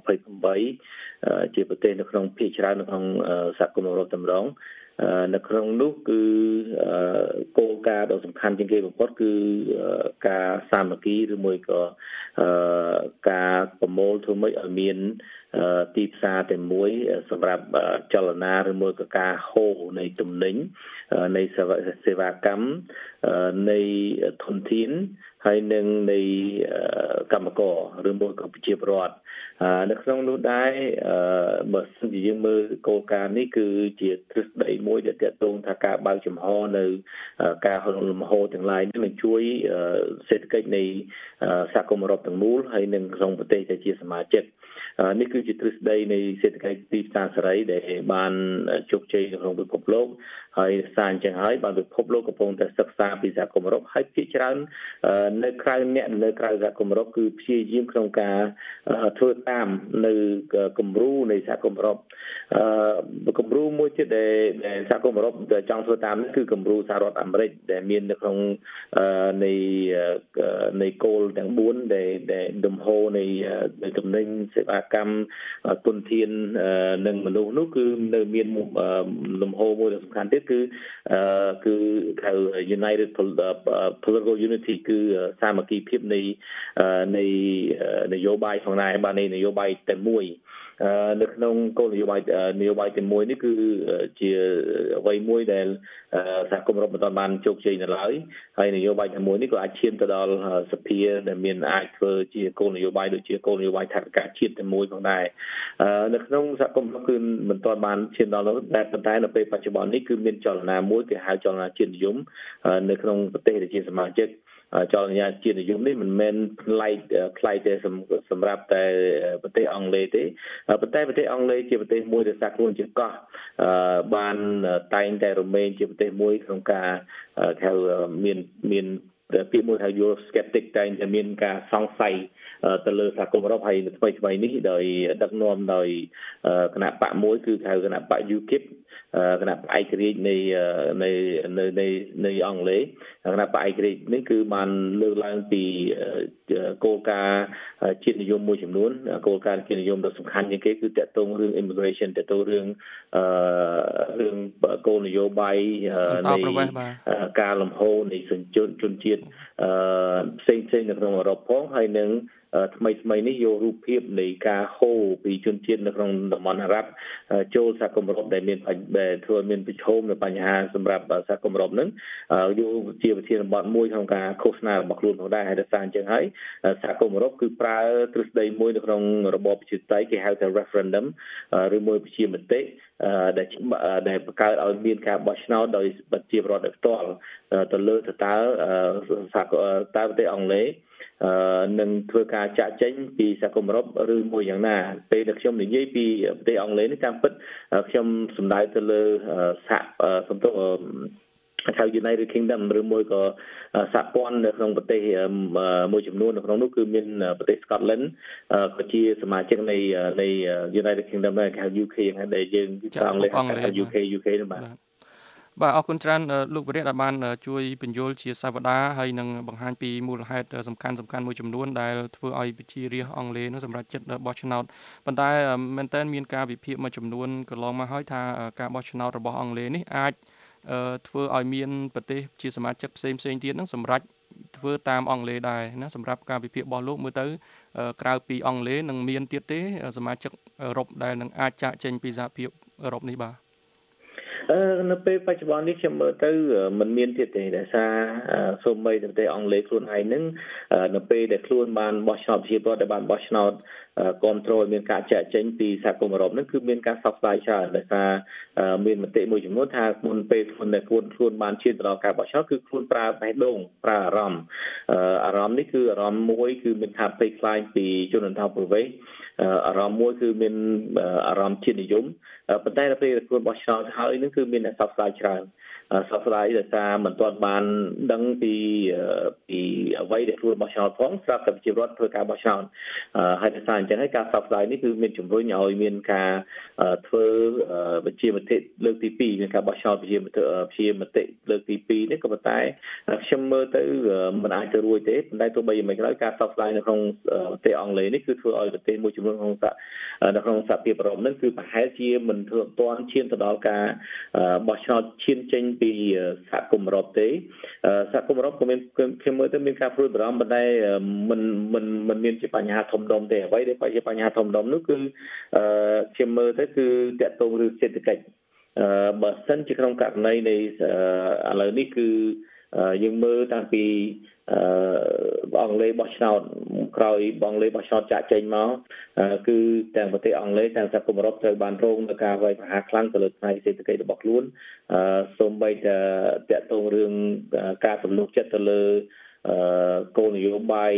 S11: 28ជាប្រទេសនៅក្នុងភាគច្រើននៅក្នុងសហគមន៍អឺរ៉ុបតែម្ដងនៅក្នុងនោះគឺគោលការណ៍ដ៏សំខាន់ជាងគេបំផុតគឺការសាមគ្គីឬមួយក៏ការប្រមូលធ្វើម៉េចឲ្យមានទីផ្សារតែមួយសម្រាប់ចលនាឬមួយក៏ការហូរនៃទំនិញនៃសេវាកម្មនៃធនធានហើយនឹងនៃកម្មករឬមួយក៏ប្រជាពលរដ្ឋនៅក្នុងនោះដែរបើសិនជាយើងមើលគោលការណ៍នេះគឺជាទ្រឹស្ដីមួយដែលទាក់ទងថាការបើកចំហនៅការហូរលំហូរទាំងឡាយនេះនឹងជួយសេដ្ឋកិច្ចនៃសហគមន៍អឺរ៉ុបទាំងមូលហើយនិងក្នុងប្រទេសដែលជាសមាជិកនេះគឺជាទ្រឹស្ដីនៃសេដ្ឋកិច្ចទីផ្សារសេរីដែលបានជោគជ័យក្នុងពិភពលោកហើយសារអញ្ចឹងហើយបានពិភពលោកកំពុងតែសិក្សាពីសហគមន៍អឺរ៉ុបហើយភាគច្រើននៅក្រៅសហគមន៍អឺរ៉ុបគឺព្យាយាមក្នុងការធ្វើតាមនៅគំរូនៃសហគមន៍អឺរ៉ុបគំរូមួយទៀតដែលសហគមន៍អឺរ៉ុបចង់ធ្វើតាមនេះគឺគំរូសហរដ្ឋអាមេរិកដែលមាននៅក្នុងនៃគោលទាំង4ដែលលំហូរនៃទំនិញសេវាកម្មទុនធាននិងមនុស្សនោះគឺនៅមានលំហូរមួយដ៏សំខាន់ទៀតគឺហៅ United Political Unity គឺសាមគ្គីភាពនៃនយោបាយផងដែរបាទនៃនយោបាយតែមួយនៅក្នុងគោលនយោបាយទីមួយនេះគឺជាអ្វីមួយដែលសហគមន៍អឺរ៉ុបមិនទាន់បានជោគជ័យនៅឡើយហើយនយោបាយទីមួយនេះក៏អាចឈានទៅដល់សភាដែលមានអាចធ្វើជាគោលនយោបាយដូចជាគោលនយោបាយថវិកាជាតិទីមួយផងដែរនៅក្នុងសហគមន៍គឺមិនទាន់បានឈានដល់នោះតែប៉ុន្តែនៅពេលបច្ចុប្បន្ននេះគឺមានចលនាមួយគេហៅចលនាជាតិនិយមនៅក្នុងប្រទេសដែលជាសមាជិកចលនាជាតិនិយមនេះមិនមែនផ្លែកតែសម្រាប់តែប្រទេសអង់គ្លេសទេប៉ុន្តែប្រទេសអង់គ្លេសជាប្រទេសមួយដែលសាខ្លួនជាកោះបានតែងតែរមែងជាប្រទេសមួយក្នុងការហៅមានពាក្យមួយហៅ Eurosceptic តែងតែមានការសង្ស័យទៅលើសហគមន៍អឺរ៉ុបហើយថ្មីនេះដោយដឹកនាំដោយគណៈបកមួយគឺហៅគណៈបក UKIP គណៈបកឯករាជ្យនៃអង់គ្លេសគណៈបកឯករាជ្យនេះគឺបានលើកឡើងពីគោលការណ៍ជាតិនិយមមួយចំនួនគោលការណ៍ជាតិនិយមដ៏សំខាន់ជាងគេគឺតាក់ទងរឿង immigration តាក់ទងរឿងគោលនយោបាយនៃការលំហូរនៃជនជាតិផ្សេងនៅក្នុងអឺរ៉ុបផងហើយនឹងថ្មីនេះយករូបភាពនៃការហូរពីជនជាតិនៅក្នុងតំបន់អារ៉ាប់ចូលសហគមន៍អឺរ៉ុបដែលធ្វើមានប្រឈមនៅបញ្ហាសម្រាប់សហគមន៍អឺរ៉ុបហ្នឹងយកជាប្រធានបទមួយក្នុងការឃោសនារបស់ខ្លួនផងដែរហើយដោយសារអញ្ចឹងហើយសហគមន៍អឺរ៉ុបគឺប្រើទ្រឹស្ដីមួយនៅក្នុងរបបប្រជាធិបតេយ្យគេហៅថា referendum ឬមួយប្រជាមតិដែលបង្កើតឲ្យមានការបោះឆ្នោតដោយប្រជាពលរដ្ឋផ្ទាល់ទៅលើតើប្រទេសអង់គ្លេសនឹងធ្វើការចាក់ចេញពីសហគមន៍អឺរ៉ុបឬមួយយ៉ាងណាពេលដែលខ្ញុំនិយាយពីប្រទេសអង់គ្លេសនេះតាមពិតខ្ញុំសំដៅទៅលើសំទោសហៅ United Kingdom ឬមួយក៏សហព័ន្ធនៅក្នុងប្រទេសមួយចំនួននៅក្នុងនោះគឺមានប្រទេស Scotland ក៏ជាសមាជិកនៃ United Kingdom ដែរគេហៅ UK ហ្នឹងដែលយើងអង់គ្លេសហៅ UK នោះបាទ
S10: អរគុណច្រើនលោកវិរិយដែលបានជួយបញ្យល់ជាសាវតាហើយនឹងបង្ហាញពីមូលហេតុសំខាន់មួយចំនួនដែលធ្វើឲ្យប្រជារាស្ត្រអង់គ្លេសនោះសម្រាប់ចិត្តបោះឆ្នោតប៉ុន្តែមែនតើមានការវិភាគមួយចំនួនកន្លងមកហើយថាការបោះឆ្នោតរបស់អង់គ្លេសនេះអាចធ្វើឲ្យមានប្រទេសជាសមាជិកផ្សេងទៀតនឹងសម្រាប់ធ្វើតាមអង់គ្លេសដែរណាសម្រាប់ការវិភាគរបស់លោកមើលទៅក្រៅពីអង់គ្លេសនឹងមានទៀតទេសមាជិកអឺរ៉ុបដែលនឹងអាចចាកចេញពីសហភាពអឺរ៉ុបនេះបាទ
S11: នៅពេលបច្ចុប្បន្ននេះខ្ញុំមើលទៅมันមានទៀតទេដោយសារសូម្បីតែប្រទេសអង់គ្លេសខ្លួនឯងហ្នឹងនៅពេលដែលខ្លួនបានបោះឆ្នោតប្រជាពលរដ្ឋដែលបានបោះឆ្នោតគ្រប់គ្រងមានការចាក់ចេញពីសហគមន៍អឺរ៉ុបហ្នឹងគឺមានការសោកស្ដាយច្រើនដោយសារមានមតិមួយចំនួនថាមុនពេលខ្លួនបានឈានទៅដល់ការបោះឆ្នោតគឺខ្លួនប្រើបេះដូងប្រើអារម្មណ៍នេះគឺអារម្មណ៍មួយគឺមានថាភ័យខ្លាចពីជនអន្តោប្រវេសន៍អារម្មណ៍មួយគឺមានអារម្មណ៍ជាតិនិយមប៉ុន្តែដល់ពេលខ្លួនបោះឆ្នោតហើយនឹងគឺមានអ្នកសោកស្ដាយច្រើនសោកស្ដាយដោយសារមិនទាន់បានដឹងពីអ្វីដែលខ្លួនបោះឆ្នោតផងស្រាប់តែប្រជាពលរដ្ឋធ្វើការបោះឆ្នោតហើយដោយសារអញ្ចឹងហើយការសោកស្ដាយនេះគឺមានជំរុញឲ្យមានការធ្វើបញ្ជាមតិលើកទី2មានការបោះឆ្នោតបញ្ជាមតិលើកទី2នេះក៏ប៉ុន្តែខ្ញុំមើលទៅមិនអាចទៅរួចទេប៉ុន្តែទោះបីយ៉ាងម៉េចក៏ដោយការសោកស្ដាយនៅក្នុងប្រទេសអង់គ្លេសនេះគឺធ្វើឲ្យប្រទេសមួយចំនួនក្នុងសហភាពអឺរ៉ុបហ្នឹងគឺប្រហែលជាមិនទាន់ឈានទៅដល់ការបោះឆ្នោតឈានចេញពីសហគមន៍អឺរ៉ុបទេសហគមន៍អឺរ៉ុបក៏មានខ្ញុំមើលទៅមានការព្រួយបារម្ភប៉ុន្តែមិនមានជាបញ្ហាធំដុំទេអ្វីដែលជាបញ្ហាធំដុំនោះគឺខ្ញុំមើលទៅគឺតាក់ទងរឿងសេដ្ឋកិច្ចបើសិនជាក្នុងករណីនៃឥឡូវនេះគឺយើងមើលតាំងពីអង់គ្លេសបោះឆ្នោតក្រោយអង់គ្លេសបោះឆ្នោតចាក់ចេញមកគឺទាំងប្រទេសអង់គ្លេសទាំងសហគមន៍អឺរ៉ុបត្រូវបានរងនឹងការវាយប្រហារខ្លាំងទៅលើផ្នែកសេដ្ឋកិច្ចរបស់ខ្លួនសូម្បីតែតាក់ទងរឿងការទំនុកចិត្តទៅលើគោលនយោបាយ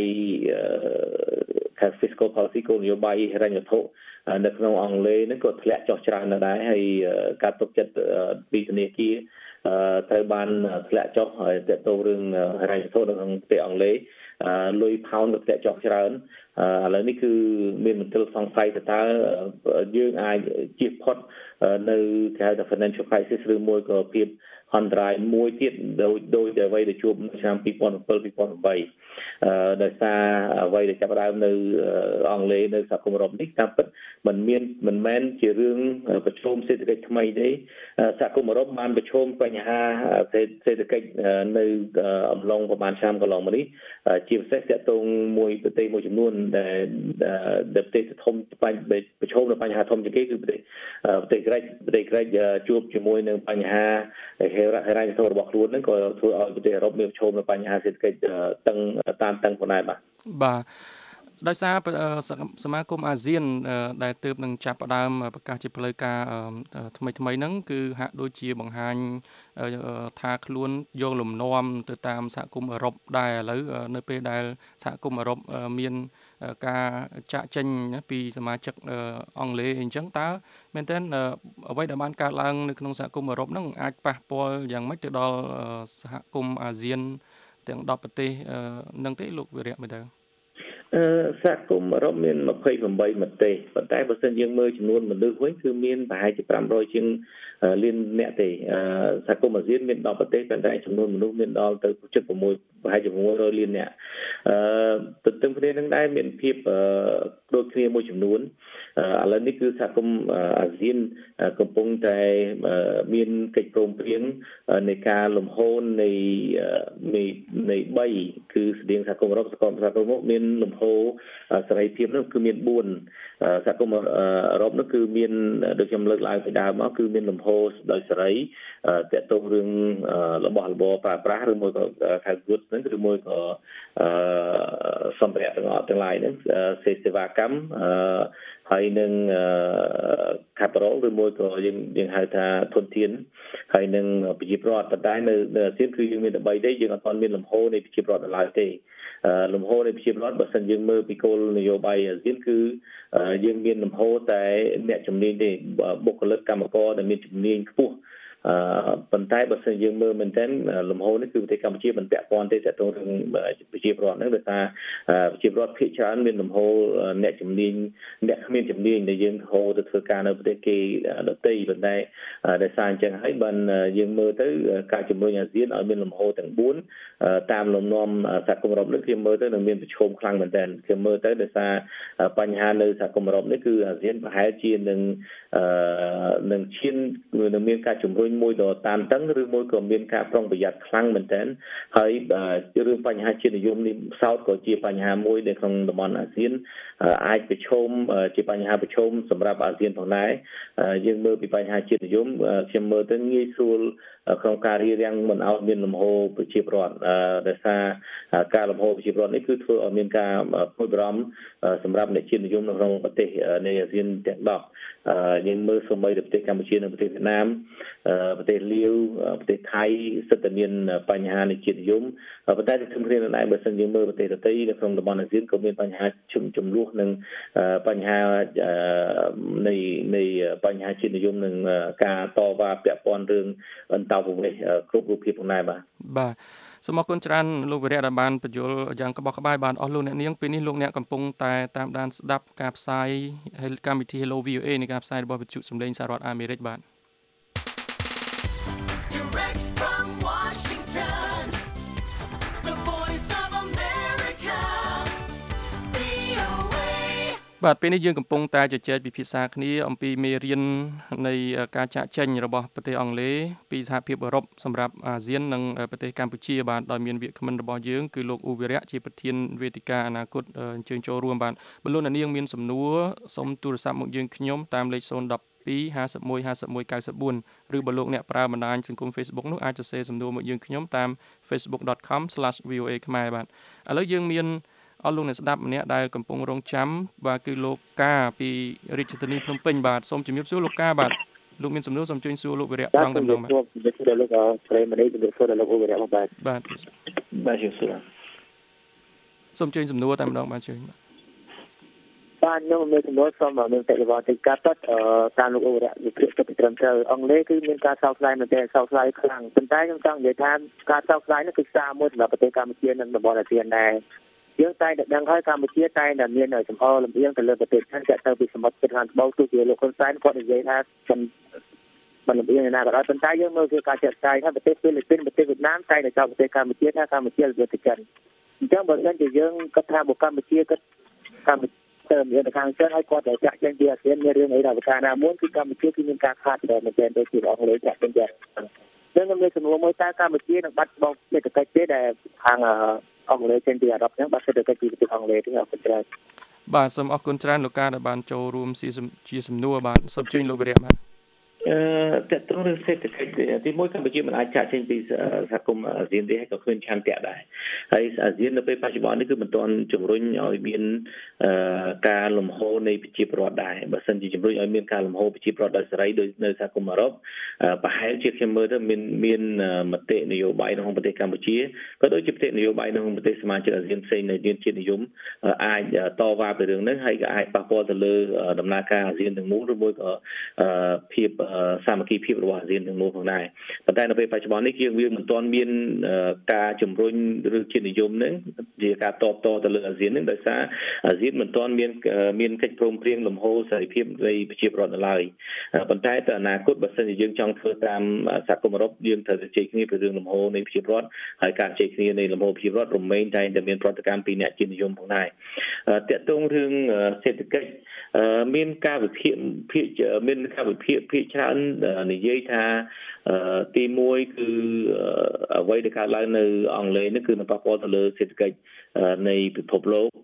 S11: fiscal policy គោលនយោបាយហិរញ្ញវត្ថុនៅក្នុងអង់គ្លេសហ្នឹងក៏ធ្លាក់ចុះច្រើនណាស់ដែរហើយការទុកចិត្តពីធនាគារត្រូវបានធ្លាក់ចុះហើយទាក់ទងរឿងហិរញ្ញវត្ថុនៅក្នុងប្រទេសអង់គ្លេសលុយផោនក៏ធ្លាក់ចុះច្រើនឥឡូវនេះគឺមានមន្ទិលសង្ស័យថាតើយើងអាចជៀសផុតនៅគេហៅថា financial crisis ឬមួយក៏ភាពអន្តរាយមួយទៀតដោយតែអ្វីដែលជួបឆ្នាំ2007-2008ដោយសារអ្វីដែលចាប់ផ្ដើមនៅអង់គ្លេសនៅសហគមន៍អឺរ៉ុបនេះតាមពិតមិនមែនជារឿងប្រឈមសេដ្ឋកិច្ចថ្មីទេសហគមន៍អឺរ៉ុបបានប្រឈមបញ្ហាសេដ្ឋកិច្ចនៅអំឡុងប្រហែលឆ្នាំកន្លងមកនេះជាពិសេសទាក់ទងមួយប្រទេសមួយចំនួនដែលប្រទេសធំប្រឈមនឹងបញ្ហាធំជាងគេគឺប្រទេសក្រិចជួបជាមួយនឹងបញ្ហាហិរញ្ញវត្ថុរបស់ខ្លួនហ្នឹងក៏ធ្វើឲ្យប្រទេសអឺរ៉ុបមានប្រឈមនឹងបញ្ហាសេដ្ឋកិច្ចតានតឹងផងដែរបាទ
S10: ដោយសារសមាគមអាស៊ានដែលទើបនឹងចាប់ផ្ដើមប្រកាសជាផ្លូវការថ្មីហ្នឹងគឺហាក់ដូចជាបង្ហាញថាខ្លួនយកលំនាំទៅតាមសហគមន៍អឺរ៉ុបដែរឥឡូវនៅពេលដែលសហគមន៍អឺរ៉ុបមានការចាក់ចេញពីសមាជិកអង់គ្លេសអីចឹងតើមែនតើអ្វីដែលបានកើតឡើងនៅក្នុងសហគមន៍អឺរ៉ុបហ្នឹងអាចប៉ះពាល់យ៉ាងម៉េចទៅដល់សហគមន៍អាស៊ានទាំង10ប្រទេសនឹងទេលោកវិរិយមែនតើ
S11: សហគមន៍អឺរ៉ុបមាន28ប្រទេសប៉ុន្តែបើសិនយើងមើលចំនួនមនុស្សវិញគឺមានប្រហែលជា500ជាងលានអ្នកទេសហគមន៍អាស៊ានមាន10ប្រទេសប៉ុន្តែចំនួនមនុស្សមានដល់ទៅ76ប្រហែលជា600លានអ្នកទន្ទឹមគ្នានឹងដែរមានភាពដូចគ្នាមួយចំនួនឥឡូវនេះគឺសហគមន៍អាស៊ានកំពុងតែមានកិច្ចព្រមព្រៀងនៃការលំហូរនៃ3គឺស្តីងសហគមន៍អឺរ៉ុបសហគមន៍មានលំហូរសេរីភាពនោះគឺមាន4សហគមន៍អឺរ៉ុបនោះគឺមានដូចខ្ញុំលើកឡើងពីដើមមកគឺមានលំហូរដោយសេរីតាក់ទងរឿងរបស់របរប្រើប្រាស់ឬមួយក៏ខៅ goods ហ្នឹងឬមួយក៏សម្ភារៈទាំងឡាយហ្នឹងសេវាកម្មហហើយនឹងcapital ឬមួយក៏យើងហៅថាធនធានហើយនឹងប្រជាពលរដ្ឋប៉ុន្តែនៅអាស៊ានគឺយើងមានតែ3ទេយើងអត់ទាន់មានលំហនៃប្រជាពលរដ្ឋឡើយទេលំហនៃប្រជាពលរដ្ឋបើសិនយើងមើលពីគោលនយោបាយអាស៊ានគឺយើងមានលំហតែអ្នកជំនាញទេបុគ្គលិកកម្មករដែលមានជំនាញខ្ពស់ប៉ុន្តែបើសិនយើងមើលមែនទែនលំហនេះគឺប្រទេសកម្ពុជាមិនពាក់ព័ន្ធទេតែទៅនឹងប្រជាពលរដ្ឋហ្នឹងដោយសារប្រជាពលរដ្ឋភាគច្រើនមានលំហអ្នកជំនាញអ្នកគ្មានជំនាញដែលយើងហៅទៅធ្វើការនៅប្រទេសគេដទៃប៉ុន្តែដោយសារអញ្ចឹងហើយបានយើងមើលទៅការជំរុញអាស៊ានឲ្យមានលំហទាំង4តាមលំនាំសហគមន៍អឺរ៉ុបនេះខ្ញុំមើលទៅនឹងមានប្រឈមខ្លាំងមែនទែនខ្ញុំមើលទៅដោយសារបញ្ហានៅសហគមន៍អឺរ៉ុបនេះគឺអាស៊ានប្រហែលជានឹងឈាននឹងមានការជំរុញមួយដល់តានតឹងឬមួយក៏មានការប្រុងប្រយ័ត្នខ្លាំងមែនទែនហើយរឿងបញ្ហាជាតិនិយមនេះសោតក៏ជាបញ្ហាមួយនៅក្នុងតំបន់អាស៊ានអាចប្រឈមជាបញ្ហាប្រឈមសម្រាប់អាស៊ានផងដែរយើងមើលពីបញ្ហាជាតិនិយមខ្ញុំមើលទៅងាយស្រួលក្នុងការរៀបរៀងមិនឲ្យមានលំហប្រជាពលរដ្ឋដោយសារការលំហប្រជាពលរដ្ឋនេះគឺធ្វើឲ្យមានការព្រួយបារម្ភសម្រាប់អ្នកជាតិនិយមនៅក្នុងប្រទេសនៃអាស៊ានទាំង10យើងមើលសូម្បីតែប្រទេសកម្ពុជានិងប្រទេសវៀតណាមប្រទេសលាវប្រទេសថៃសិតតែមានបញ្ហានៃជាតិនិយមប៉ុន្តែក្នុងគ្រានេះបើសិនយើងមើលប្រទេសដទៃនៅក្នុងតំបន់អាស៊ានក៏មានបញ្ហាចំនួននិងបញ្ហានៃបញ្ហាជាតិនិយមនិងការតវ៉ាពាក់ព័ន្ធរឿងអន្តោប្រវេសន៍គ្រប់រូបភាពផងដែរបាទ
S10: សូមអរគុណច្រើនលោកវីរៈដែលបានបញ្យល់យ៉ាងក្បោះក្បាយបានអស់លោកអ្នកនាងពេលនេះលោកអ្នកកំពុងតែតាមដានស្ដាប់ការផ្សាយកម្មវិធី Hello VOA នៃការផ្សាយរបស់វិទ្យុសំឡេងសហរដ្ឋអាមេរិកបាទបាទពេលនេះយើងកំពុងតែជជែកពិភាក្សាគ្នាអំពីមេរៀននៃការចាក់ចែងរបស់ប្រទេសអង់គ្លេសពីសហភាពអឺរ៉ុបសម្រាប់អាស៊ាននិងប្រទេសកម្ពុជាបាទដោយមានវាគ្មិនរបស់យើងគឺលោកអ៊ូវីរៈជាប្រធានវេទិកាអនាគតអញ្ជើញចូលរួមបាទបើលោកអ្នកនាងមានសំណួរសូមទូរស័ព្ទមកយើងខ្ញុំតាមលេខ012 51 51 94ឬបើលោកអ្នកប្រើបណ្ដាញសង្គម Facebook នោះអាចសរសេរសំណួរមកយើងខ្ញុំតាម facebook.com/voa ខ្មែរបាទឥឡូវយើងមានអស់លោកអ្នកស្ដាប់ម្នាក់ដែលកំពុងរងចាំបាទគឺលោកកាពីរាជធានីភ្នំពេញបាទសូមជំរាបសួរលោកកាបាទលោកមានសំណួរសូមជួយសួរលោកវីរៈត្រង់តែម្ដងបាទ
S12: ជំរាបសួរលោកស្រីមនីជំរាបសួរលោកវីរៈបាទ
S10: បាទ
S11: ជំរាបសួរ
S10: សូមជួយសំណួរតែម្ដងបាទជួយ
S12: បាទខ្ញុំមានសំណួរសូមមានតែរបស់ទីកាត់តាមលោកវីរៈវិភាគទៅត្រឹមត្រូវអង់គ្លេសគឺមានការសោកស្ដាយមែនទែនសោកស្ដាយខ្លាំងប៉ុន្តែខ្ញុំចង់និយាយថាការសោកស្ដាយនេះគឺសារមួយសម្រាប់ប្រទេសកម្ពុជានិងតំបន់អាស៊ានដែរយើងតែដឹងហើយកម្ពុជាតែមានចំហលំអៀងទៅលើប្រទេសចិនចាក់ទៅពីសមុទ្រជិតខាងត្បូងទោះជាលោកហ៊ុនសែនគាត់និយាយថាមិនលំអៀងណាក៏ដោយប៉ុន្តែយើងមើលគឺការចាក់ស្ដាយថាប្រទេសហ្វីលីពីនប្រទេសវៀតណាមតែនៅចោលប្រទេសកម្ពុជាថាកម្ពុជាលើប្រទេសចិនអញ្ចឹងបើមិនជាយើងគិតថាបុកម្ពុជាគិតកម្ពុជាមានតែខាងចិនហើយគាត់តែចាក់ចេញពីអាស៊ានមានរឿងអីដល់ប្រការណាមួយគឺកម្ពុជាគឺមានការខាតតែមែនទែនដូចជាអង់គ្លេសចាក់ចេញយ៉ាងយើងមានសំណួរមួយតើកម្ពុជានឹងបាត់បង់សេដ្ឋកិច្ចទេដែលខាងអង់គ្លេសចេញពីអឺរ៉ុបហ្នឹងបាត់សេដ្ឋកិច្ចពីប្រទេសអង់គ្លេសទេអរគុណច្រើន
S10: បាទសូមអរគុណច្រើនលោកកាដែលបានចូលរួមជាសំណួរបាទសូមជឿលោកវីរៈបាទ
S11: តើតើរឿងសេដ្ឋកិច្ចទីមួយកម្ពុជាមិនអាចចាក់ចេញពីសហគមន៍អាស៊ានទេហើយក៏គ្មានឆន្ទៈដែរហើយអាស៊ាននៅពេលបច្ចុប្បន្ននេះគឺមិនទាន់ជំរុញឲ្យមានការលំហូរនៃប្រជាពលរដ្ឋដែរបើសិនជាជំរុញឲ្យមានការលំហូរប្រជាពលរដ្ឋដោយសេរីដោយនៅសហគមន៍អឺរ៉ុបប្រហែលជាខ្ញុំមើលទៅមានមតិនយោបាយក្នុងប្រទេសកម្ពុជាក៏ដូចជាមតិនយោបាយក្នុងប្រទេសសមាជិកអាស៊ានផ្សេងនៅជាតិនិយមអាចតវ៉ាពីរឿងនេះហើយក៏អាចប៉ះពាល់ទៅលើដំណើរការអាស៊ានទាំងមូលឬមួយក៏ភាពសាមគ្គីភាពរបស់អាស៊ានទាំងមូលផងដែរប៉ុន្តែនៅពេលបច្ចុប្បន្ននេះយើងមិនទាន់មានការជំរុញឬជាតិនិយមនឹងជាការតបតទៅលើអាស៊ាននឹងដោយសារអាស៊ានមិនទាន់មានកិច្ចព្រមព្រៀងលំហូរសេរីភាពនៃប្រជាពលរដ្ឋនៅឡើយប៉ុន្តែទៅអនាគតបើសិនជាយើងចង់ធ្វើតាមសហគមន៍អឺរ៉ុបយើងត្រូវតែជែកគ្នាពីរឿងលំហូរនៃប្រជាពលរដ្ឋហើយការជែកគ្នានៃលំហូរប្រជាពលរដ្ឋរមែងតែមានប្រតិកម្មពីអ្នកជាតិនិយមផងដែរតាក់ទងរឿងសេដ្ឋកិច្ចមានការវិភាគភាគច្រើននិយាយថាទី1គឺអ្វីដែលកើតឡើងនៅអង់គ្លេសនេះគឺនឹងប៉ះពាល់ទៅលើសេដ្ឋកិច្ចនៃពិភពលោក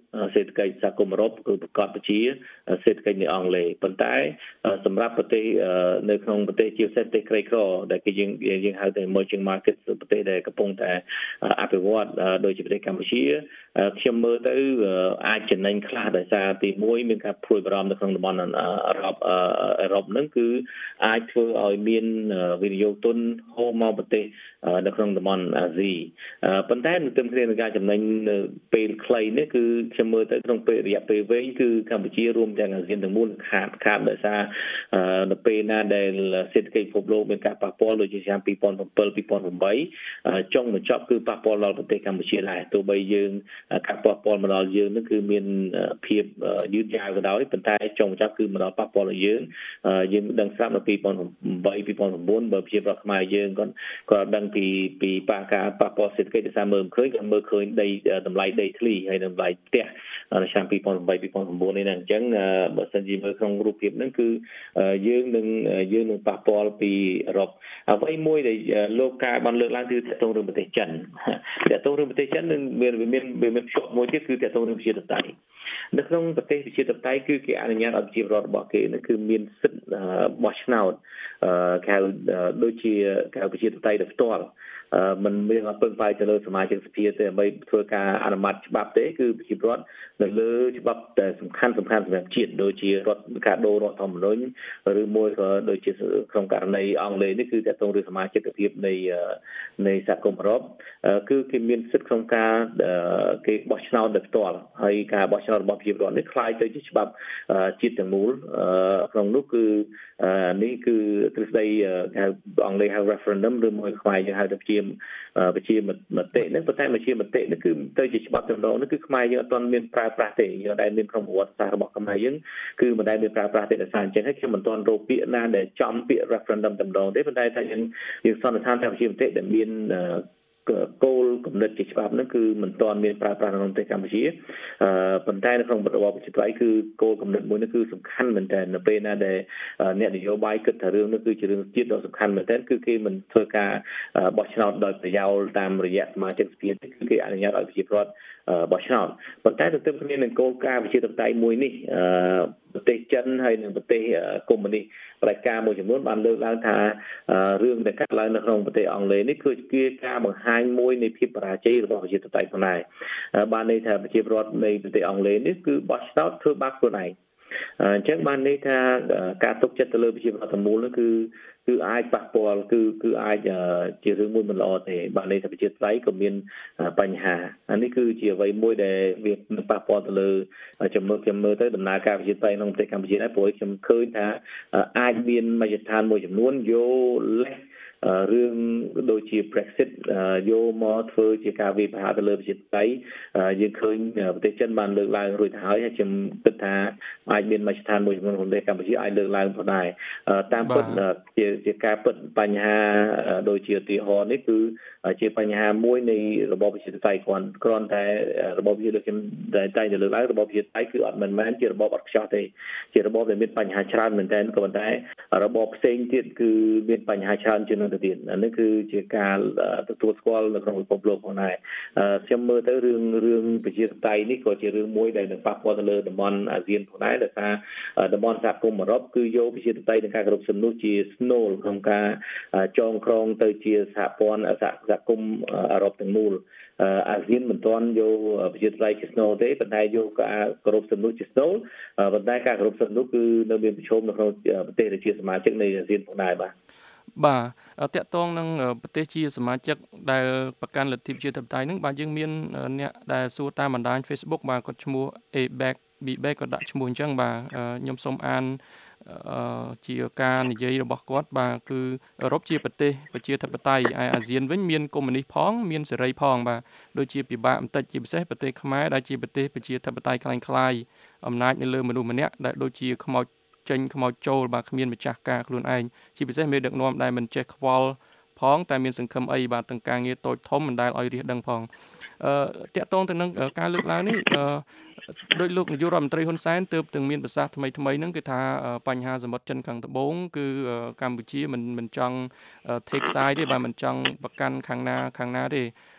S11: សេដ្ឋកិច្ចសហគមន៍អឺរ៉ុបគឺប្រកបជាសេដ្ឋកិច្ចនៃអង់គ្លេសប៉ុន្តែសម្រាប់ប្រទេសនៅក្នុងប្រទេសជាពិសេសប្រទេសក្រីក្រដែលគេយើងហៅថា emerging market ប្រទេសដែលកំពុងតែអភិវឌ្ឍដូចជាប្រទេសកម្ពុជាខ្ញុំមើលទៅអាចចំណេញខ្លះដោយសារទី1មានការព្រួយបារម្ភនៅក្នុងតំបន់អឺរ៉ុបហ្នឹងគឺអាចធ្វើឲ្យមានវិនិយោគទុនហូរមកប្រទេសនៅក្នុងតំបន់អាស៊ីប៉ុន្តែនៅទន្ទឹមគ្នានឹងការចំណេញពេលខ្លីនេះគឺខ្ញុំមើលទៅក្នុងពេលរយៈពេលវែងគឺកម្ពុជារួមទាំងអាស៊ានទាំងមូលខាតដោយសារនៅពេលណាដែលសេដ្ឋកិច្ចពិភពលោកមានការប៉ះពាល់ដូចជាឆ្នាំ2007 2008ចុងបញ្ចប់គឺប៉ះពាល់ដល់ប្រទេសកម្ពុជាដែរទោះបីយើងការប៉ះពាល់មកដល់យើងនឹងគឺមានភាពយឺតយ៉ាវក៏ដោយប៉ុន្តែចុងបញ្ចប់គឺមកដល់ប៉ះពាល់ដល់យើងដឹងស្រាប់នៅ2008 2009បើជាប្រទេសខ្មែរយើងក៏ដឹងពីការប៉ះពាល់សេដ្ឋកិច្ចដោយសារមើលឃើញដីតម្លៃដីធ្លីហើយតម្លៃផ្ទះនៅឆ្នាំ2008 2009នេះហ្នឹងអញ្ចឹងបើសិនជាមើលក្នុងរូបភាពហ្នឹងគឺយើងនឹងប៉ះពាល់ពីអឺរ៉ុបអ្វីមួយដែលលោកការបានលើកឡើងគឺទាក់ទងរឿងប្រទេសចិននឹងមានភ្ជាប់មួយទៀតគឺទាក់ទងរឿងប្រជាធិបតេយ្យនៅក្នុងប្រទេសប្រជាធិបតេយ្យគឺគេអនុញ្ញាតឲ្យប្រជាពលរដ្ឋរបស់គេនឹងគឺមានសិទ្ធិបោះឆ្នោតគេហៅដូចជាគេហៅប្រជាធិបតេយ្យដោយផ្ទាល់มันមានអត់ពឹងផ្អែកទៅលើសមាជិកសភាទេដើម្បីធ្វើការអនុម័តច្បាប់ទេគឺប្រជាពលរដ្ឋនៅលើច្បាប់ដែលសំខាន់សម្រាប់ជាតិដូចជារដ្ឋការដូររដ្ឋធម្មនុញ្ញឬមួយក៏ដូចជាក្នុងករណីអង់គ្លេសនេះគឺទាក់ទងរឿងសមាជិកភាពនៃសហគមន៍អឺរ៉ុបគឺគេមានសិទ្ធិក្នុងការគេបោះឆ្នោតដោយផ្ទាល់ហើយការបោះឆ្នោតរបស់ប្រជាពលរដ្ឋនេះคล้ายទៅជាច្បាប់ជាតិទាំងមូលក្នុងនោះគឺនេះគឺទ្រឹស្ដីហៅអង់គ្លេសហៅ referendum ឬមួយខ្មែរយើងហៅថាប្រជាមតិហ្នឹងប៉ុន្តែប្រជាមតិនេះគឺទៅជាច្បាប់តែម្ដងនេះគឺខ្មែរយើងអត់ទាន់មានប្រើប្រាស់ទេយើងដែលមានក្នុងប្រវត្តិសាស្ត្ររបស់ខ្មែរយើងគឺមិនដែលមានប្រើប្រាស់ទេដោយសារអញ្ចឹងហើយខ្ញុំមិនទាន់រកពាក្យណាដែលចំពាក្យ referendum តែម្ដងទេប៉ុន្តែថាយើងសន្និដ្ឋានថាប្រជាមតិដែលមានគោលគំនិតជាច្បាប់ហ្នឹងគឺមិនទាន់មានប្រើប្រាស់នៅក្នុងប្រទេសកម្ពុជាប៉ុន្តែនៅក្នុងរបបប្រជាធិបតេយ្យគឺគោលគំនិតមួយនេះគឺសំខាន់មែនទែននៅពេលណាដែលអ្នកនយោបាយគិតថារឿងនេះគឺជារឿងជាតិដ៏សំខាន់មែនទែនគឺគេមិនធ្វើការបោះឆ្នោតដោយប្រយោលតាមរយៈសមាជិកសភាគឺគេអនុញ្ញាតឲ្យប្រជាពលរដ្ឋបោះឆ្នោតប៉ុន្តែទន្ទឹមគ្នានឹងគោលការណ៍ប្រជាធិបតេយ្យមួយនេះប្រទេសចិនហើយនិងប្រទេសកុម្មុយនីសប្រតិការមួយចំនួនបានលើកឡើងថារឿងដែលកើតឡើងនៅក្នុងប្រទេសអង់គ្លេសនេះគឺជាការបង្ហាញមួយនៃភាពបរាជ័យរបស់ប្រជាធិបតេយ្យផងដែរបានន័យថាប្រជាពលរដ្ឋនៃប្រទេសអង់គ្លេសនេះគឺបោះឆ្នោតធ្វើបាបខ្លួនឯងអញ្ចឹងបានន័យថាការទុកចិត្តទៅលើប្រជាពលរដ្ឋទាំងមូលនោះគឺអាចប៉ះពាល់គឺអាចជារឿងមួយមិនល្អទេបានន័យថាប្រជាធិបតេយ្យក៏មានបញ្ហាអានេះគឺជាអ្វីមួយដែលវានឹងប៉ះពាល់ទៅលើខ្ញុំមើលទៅដំណើរការប្រជាធិបតេយ្យក្នុងប្រទេសកម្ពុជាដែរព្រោះខ្ញុំឃើញថាអាចមានមជ្ឈដ្ឋានមួយចំនួនយកលេសរឿងដូចជា Brexit យកមកធ្វើជាការវាយប្រហារទៅលើប្រជាធិបតេយ្យយើងឃើញប្រទេសចិនបានលើកឡើងរួចទៅហើយខ្ញុំគិតថាអាចមានមជ្ឈដ្ឋានមួយចំនួនក្នុងប្រទេសកម្ពុជាអាចលើកឡើងផងដែរតាមពិតជាការពិតបញ្ហាដូចជាឧទាហរណ៍នេះគឺជាបញ្ហាមួយនៃរបបប្រជាធិបតេយ្យគ្រាន់តែរបបប្រជាធិបតេយ្យខ្ញុំតែលើកឡើងរបបប្រជាធិបតេយ្យគឺអត់មែនជារបបអត់ខ្ចោះទេជារបបដែលមានបញ្ហាច្រើនមែនទែនក៏ប៉ុន្តែរបបផ្សេងទៀតគឺមានបញ្ហាច្រើនជាងនោះទៅទៀតនេះគឺជាការទទួលស្គាល់នៅក្នុងពិភពលោកផងដែរខ្ញុំមើលទៅរឿងប្រជាធិបតេយ្យនេះក៏ជារឿងមួយដែលនឹងប៉ះពាល់ទៅលើតំបន់អាស៊ានផងដែរដោយសារតំបន់សហគមន៍អឺរ៉ុបគឺយកប្រជាធិបតេយ្យនិងការគោរពសិទ្ធិមនុស្សជាស្នូលក្នុងការចងក្រងទៅជាសហព័ន្ធសហគមន៍អឺរ៉ុបទាំងមូលអាស៊ានមិនទាន់យកប្រជាធិបតេយ្យជាស្នូលទេប៉ុន្តែយកការគោរពសិទ្ធិមនុស្សជាស្នូលប៉ុន្តែការគោរពសិទ្ធិមនុស្សគឺនៅមានប្រឈមនៅក្នុងប្រទេសដែលជាសមាជិកនៃអាស៊ានផងដែរ
S10: បាទតាក់ទងនឹងប្រទេសជាសមាជិកដែលប្រកាន់លទ្ធិប្រជាធិបតេយ្យហ្នឹងបាទយើងមានអ្នកដែលសួរតាមបណ្ដាញ Facebook បាទគាត់ឈ្មោះ Aback B-Back ក៏ដាក់ឈ្មោះអញ្ចឹងបាទខ្ញុំសូមអានជាការនិយាយរបស់គាត់បាទគឺអឺរ៉ុបជាប្រទេសប្រជាធិបតេយ្យឯអាស៊ានវិញមានកុម្មុយនីសផងមានសេរីផងបាទដូចជាពិបាកបន្តិចជាពិសេសប្រទេសខ្មែរដែលជាប្រទេសប្រជាធិបតេយ្យคล้ายៗអំណាចនៅលើមនុស្សម្នាក់ដែលដូចជាខ្មោចចេញខ្មោចចូលបាទគ្មានម្ចាស់ការខ្លួនឯងជាពិសេសមេដឹកនាំដែលមិនចេះខ្វល់ផងតែមានសង្ឃឹមអីបាទទាំងការងារតូចធំមិនដែលឲ្យរិះដឹងផងតាក់ទងទៅនឹងការលើកឡើងនេះដោយលោកនាយករដ្ឋមន្ត្រីហ៊ុនសែនទើបទាំងមានប្រសាសន៍ថ្មីហ្នឹងគឺថាបញ្ហាសមុទ្រចិនខាងត្បូងគឺកម្ពុជាមិនចង់ take side ទេបាទមិនចង់ប្រកាន់ខាងណាទេ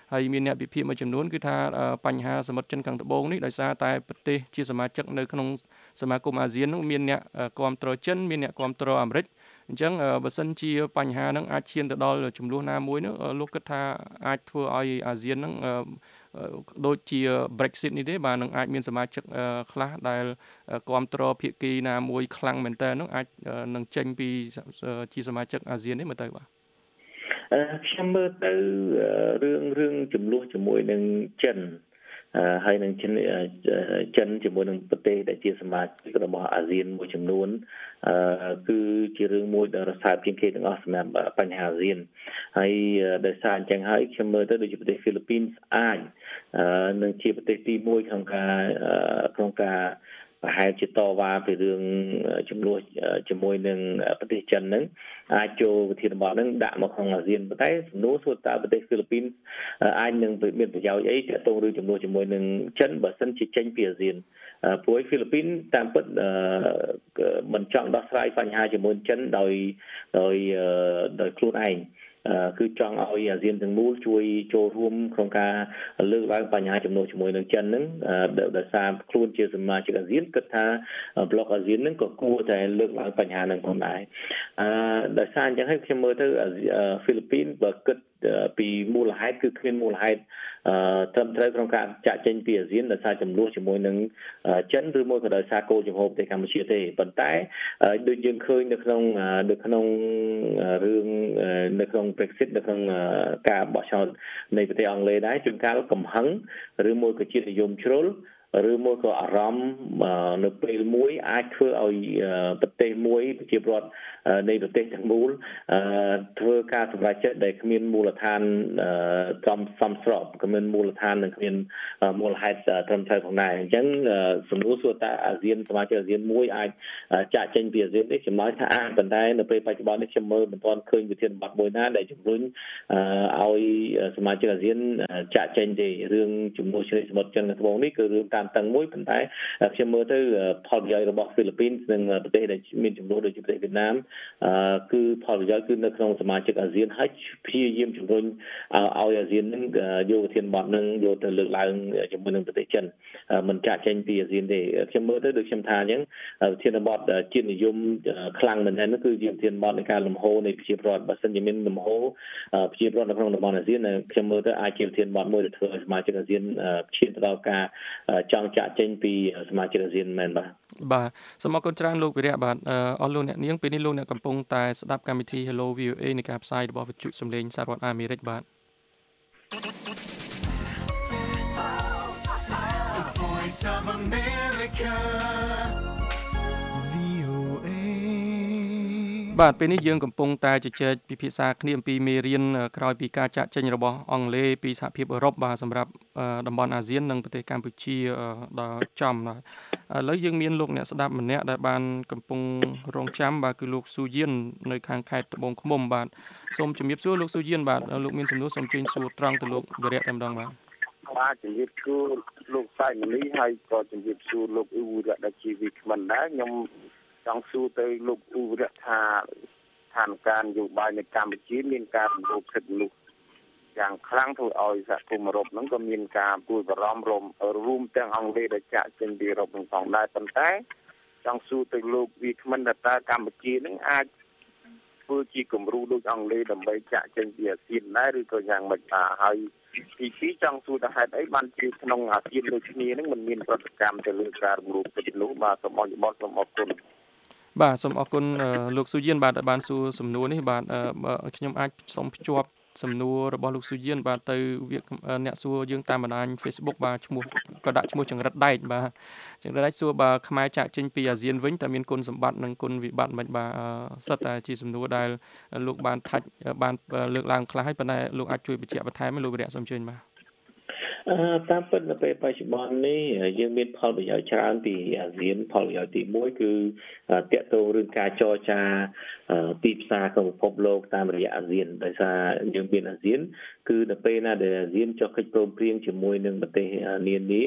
S10: ហើយមានអ្នកវិភាគមួយចំនួនគឺថាបញ្ហាសមុទ្រចិនខាងត្បូងនេះដោយសារតែប្រទេសជាសមាជិកនៅក្នុងសមាគមអាស៊ាននោះមានអ្នកគាំទ្រចិនមានអ្នកគាំទ្រអាមេរិកអញ្ចឹងបើសិនជាបញ្ហាហ្នឹងអាចឈានទៅដល់ចំនួនណាមួយនោះលោកគិតថាអាចធ្វើឲ្យអាស៊ានហ្នឹងដូចជា Brexit នេះទេបាទនឹងអាចមានសមាជិកខ្លះដែលគាំទ្រភាគីណាមួយខ្លាំងមែនតើនោះអាចនឹងចេញពីជាសមាជិកអាស៊ាននេះមើលទៅបាទ
S11: ខ្ញុំមើលទៅរឿងចំនួនជាមួយនឹងចិនហើយនឹងចិនជាមួយនឹងប្រទេសដែលជាសមាជិករបស់អាស៊ានមួយចំនួនគឺជារឿងមួយដែលរសារជាងគេទាំងអស់សម្រាប់បញ្ហាអាស៊ានហើយដោយសារអញ្ចឹងហើយខ្ញុំមើលទៅដូចជាប្រទេសហ្វីលីពីនអាចនឹងជាប្រទេសទី1ក្នុងការប្រហែលជាតវ៉ាពីរឿងចំនួនជាមួយនឹងប្រទេសចិនហ្នឹងអាចចូលវិធានបទហ្នឹងដាក់មកក្នុងអាស៊ានប៉ុន្តែសំណួរសួរតើប្រទេសហ្វីលីពីនអាចនឹងមានប្រយោជន៍អីទាក់ទងរឿងចំនួនជាមួយនឹងចិនបើសិនជាចេញពីអាស៊ានព្រោះហ្វីលីពីនតាមពិតមិនចង់ដោះស្រាយបញ្ហាជាមួយចិនដោយខ្លួនឯងគឺចង់ឲ្យអាស៊ានទាំងមូលជួយចូលរួមក្នុងការលើកឡើងបញ្ហាចំនួនជាមួយនឹងចិនហ្នឹងដោយសារខ្លួនជាសមាជិកអាស៊ានគិតថាប្លុកអាស៊ានហ្នឹងក៏គួរតែលើកឡើងបញ្ហាហ្នឹងផងដែរដោយសារអញ្ចឹងហើយខ្ញុំមើលទៅហ្វីលីពីនបើគិតពីមូលហេតុគឺគ្មានមូលហេតុត្រឹមត្រូវក្នុងការចាក់ចេញពីអាស៊ានដោយសារចំនួនជាមួយនឹងចិនឬមួយក៏ដោយសារគោលជំហរប្រទេសកម្ពុជាទេប៉ុន្តែដូចយើងឃើញនៅក្នុងរឿងនៅក្នុង Brexit នៅក្នុងការបោះឆ្នោតនៃប្រទេសអង់គ្លេសដែរជួនកាលកំហឹងឬមួយក៏ជាតិនិយមជ្រុលឬមួយក៏អារម្មណ៍នៅពេលមួយអាចធ្វើឲ្យប្រទេសមួយប្រជាពលរដ្ឋនៃប្រទេសទាំងមូលធ្វើការសម្រេចចិត្តដែលគ្មានមូលដ្ឋានសមស្របគ្មានមូលដ្ឋាននិងគ្មានមូលហេតុត្រឹមត្រូវផងដែរអញ្ចឹងសំណួរសួរតើអាស៊ានសមាជិកអាស៊ានមួយអាចចាក់ចេញពីអាស៊ាននេះខ្ញុំមកថាអាចប៉ុន្តែនៅពេលបច្ចុប្បន្ននេះខ្ញុំមើលមិនទាន់ឃើញវិធានបទមួយណាដែលជំរុញឲ្យសមាជិកអាស៊ានចាក់ចេញទេរឿងជំនួសឆ្នេរសមុទ្រចិនខាងត្បូងនេះគឺរឿងតានតឹងមួយប៉ុន្តែខ្ញុំមើលទៅផលប្រយោជន៍របស់ហ្វីលីពីននិងប្រទេសដែលមានចំនួនដូចជាប្រទេសវៀតណាមគឺផលប្រយោជន៍គឺនៅក្នុងសមាជិកអាស៊ានហើយព្យាយាមជំរុញឲ្យអាស៊ាននឹងយកវិធានបទនឹងយកទៅលើកឡើងជាមួយនឹងប្រទេសចិនមិនចាក់ចេញពីអាស៊ានទេខ្ញុំមើលទៅដូចខ្ញុំថាអញ្ចឹងវិធានបទជាតិនិយមខ្លាំងមែនទែននោះគឺជាវិធានបទនៃការលំហូរនៃប្រជាពលរដ្ឋបើសិនជាមានលំហូរប្រជាពលរដ្ឋនៅក្នុងតំបន់អាស៊ានខ្ញុំមើលទៅអាចជាវិធានបទមួយដែលធ្វើឲ្យសមាជិកអាស៊ានឈានទៅដល់ការចង់ចាក់ចេញពីសមាជិកអាស៊ានមែនបាទ
S10: សូមអរគុណច្រើនលោកវិរៈបាទអស់លោកអ្នកនាងពេលនេះលោកអ្នកកំពុងតែស្ដាប់កម្មវិធី Hello VOA នៃការផ្សាយរបស់វិទ្យុសំឡេងសហរដ្ឋអាមេរិកបាទបាទពេលនេះយើងកំពុងតែជជែកពិភាក្សាគ្នាអំពីមេរៀនក្រោយពីការចាក់ចេញរបស់អង់គ្លេសពីសហភាពអឺរ៉ុបបាទសម្រាប់តំបន់អាស៊ាននិងប្រទេសកម្ពុជាដល់ចំឥឡូវយើងមានលោកអ្នកស្ដាប់ម្នាក់ដែលបានកំពុងរងចាំបាទគឺលោកស៊ូយៀននៅខាងខេត្តត្បូងឃ្មុំបាទសូមជំរាបសួរលោកស៊ូយៀនបាទលោកមានសំណួរសូមជើញសួរត្រង់ទៅលោកវិរៈតែម្ដងបាទ
S13: ជំរាបសួរលោកសៃមនីហើយក៏ជំរាបសួរលោកអ៊ូវិរៈដែលជាវិក្កាមដែរខ្ញុំចង់សួរទៅលោកអ៊ូវិរៈថាស្ថានភាពនយោបាយនៅកម្ពុជាមានការរំលោភសិទ្ធិមនុស្សយ៉ាងខ្លាំងធ្វើឲ្យសហគមន៍អឺរ៉ុបហ្នឹងក៏មានការព្រួយបារម្ភរួមទាំងអង់គ្លេសដែលចាក់ចេញពីអឺរ៉ុបនឹងផងដែរប៉ុន្តែចង់សួរទៅលោកវិក្កាមថាតើកម្ពុជានឹងអាចធ្វើជាគំរូដូចអង់គ្លេសដើម្បីចាក់ចេញពីអាស៊ានដែរឬក៏យ៉ាងម៉េចបាទហើយទី2ចង់សួរថាហេតុអីបានជាក្នុងអាស៊ានដូចគ្នានឹងមិនមានប្រតិកម្មទៅលើការរំលោភសិទ្ធិមនុស្សបាទសូមអរគុណ
S10: បាទសូមអរគុណលោកស៊ូយៀនបាទដែលបានសួរសំណួរនេះបាទខ្ញុំអាចសូមភ្ជាប់សំណួររបស់លោកស៊ូយៀនបាទទៅអ្នកសួរយើងតាមបណ្ដាញ Facebook បាទឈ្មោះក៏ដាក់ឈ្មោះចង្រិតដែកបាទចង្រិតដែកសួរបាទខ្មែរចាក់ចេញពីអាស៊ានវិញតើមានគុណសម្បត្តិនិងគុណវិបត្តិមិនបាទសិតតែជាសំណួរដែលលោកបានបានលើកឡើងខ្លះហើយប៉ុន្តែលោកអាចជួយបញ្ជាក់បន្ថែមលោកវិរៈសូមអញ្ជើញបាទ
S11: តាមពិតនៅពេលបច្ចុប្បន្ននេះយើងមានផលប្រយោជន៍ច្រើនពីអាស៊ានផលប្រយោជន៍ទី1គឺតាក់ទងរឿងការចរចាទីផ្សារក្នុងពិភពលោកតាមរយៈអាស៊ានដោយសារយើងមានអាស៊ានគឺនៅពេលណាដែលអាស៊ានចុះកិច្ចព្រមព្រៀងជាមួយនឹងប្រទេសនានា